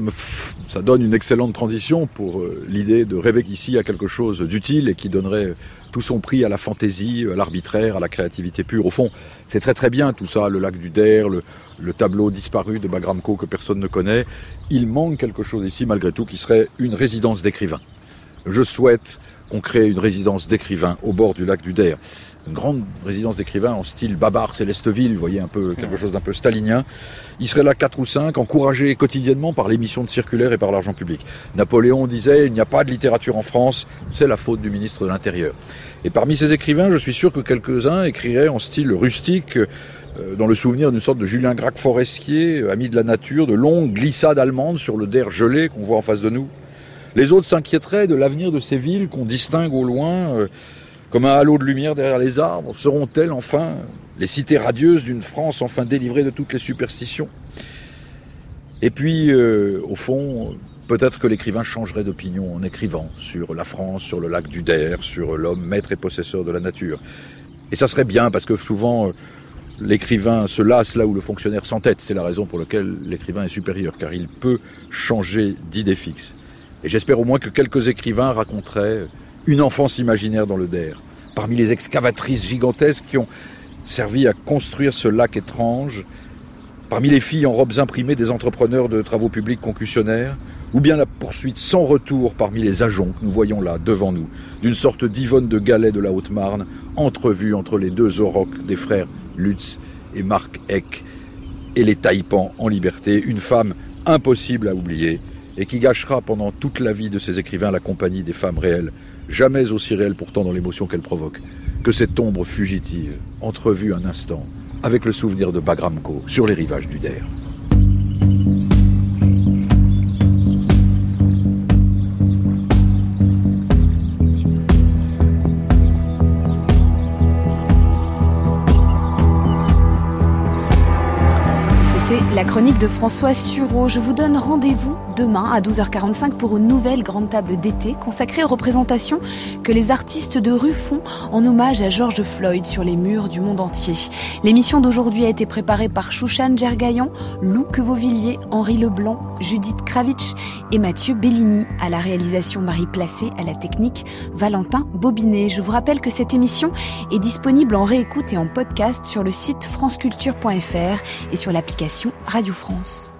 ça donne une excellente transition pour l'idée de rêver qu'ici il y a quelque chose d'utile et qui donnerait tout son prix à la fantaisie, à l'arbitraire, à la créativité pure. Au fond, c'est très très bien tout ça, le lac du Der, le tableau disparu de Bagramco que personne ne connaît. Il manque quelque chose ici malgré tout qui serait une résidence d'écrivain. Je souhaite qu'on crée une résidence d'écrivain au bord du lac du Der. Une grande résidence d'écrivains en style Babar, Célesteville, vous voyez, un peu quelque chose d'un peu stalinien. Il serait là 4 ou 5, encouragés quotidiennement par l'émission de circulaires et par l'argent public. Napoléon disait, il n'y a pas de littérature en France, c'est la faute du ministre de l'Intérieur. Et parmi ces écrivains, je suis sûr que quelques-uns écriraient en style rustique, dans le souvenir d'une sorte de Julien Gracq Forestier, ami de la nature, de longues glissades allemandes sur le Der gelé qu'on voit en face de nous. Les autres s'inquiéteraient de l'avenir de ces villes qu'on distingue au loin, comme un halo de lumière derrière les arbres. Seront-elles enfin les cités radieuses d'une France enfin délivrée de toutes les superstitions ? Et puis, au fond, peut-être que l'écrivain changerait d'opinion en écrivant sur la France, sur le lac du Der, sur l'homme maître et possesseur de la nature. Et ça serait bien, parce que souvent, l'écrivain se lasse là où le fonctionnaire s'entête. C'est la raison pour laquelle l'écrivain est supérieur, car il peut changer d'idée fixe. Et j'espère au moins que quelques écrivains raconteraient une enfance imaginaire dans le Der, parmi les excavatrices gigantesques qui ont servi à construire ce lac étrange, parmi les filles en robes imprimées des entrepreneurs de travaux publics concussionnaires, ou bien la poursuite sans retour parmi les ajoncs que nous voyons là, devant nous, d'une sorte d'Yvonne de Galais de la Haute-Marne, entrevue entre les 2 aurochs des frères Lutz et Marc Eck, et les taïpans en liberté, une femme impossible à oublier, et qui gâchera pendant toute la vie de ces écrivains la compagnie des femmes réelles, jamais aussi réelles pourtant dans l'émotion qu'elles provoquent, que cette ombre fugitive, entrevue un instant, avec le souvenir de Bagramco sur les rivages du Der. La chronique de François Sureau. Je vous donne rendez-vous demain à 12h45 pour une nouvelle grande table d'été consacrée aux représentations que les artistes de rue font en hommage à George Floyd sur les murs du monde entier. L'émission d'aujourd'hui a été préparée par Chouchane Gergayan, Lou Quevilliers, Henri Leblanc, Judith Kravitch et Mathieu Bellini. À la réalisation Marie Placé, à la technique Valentin Bobinet. Je vous rappelle que cette émission est disponible en réécoute et en podcast sur le site franceculture.fr et sur l'application Radio France.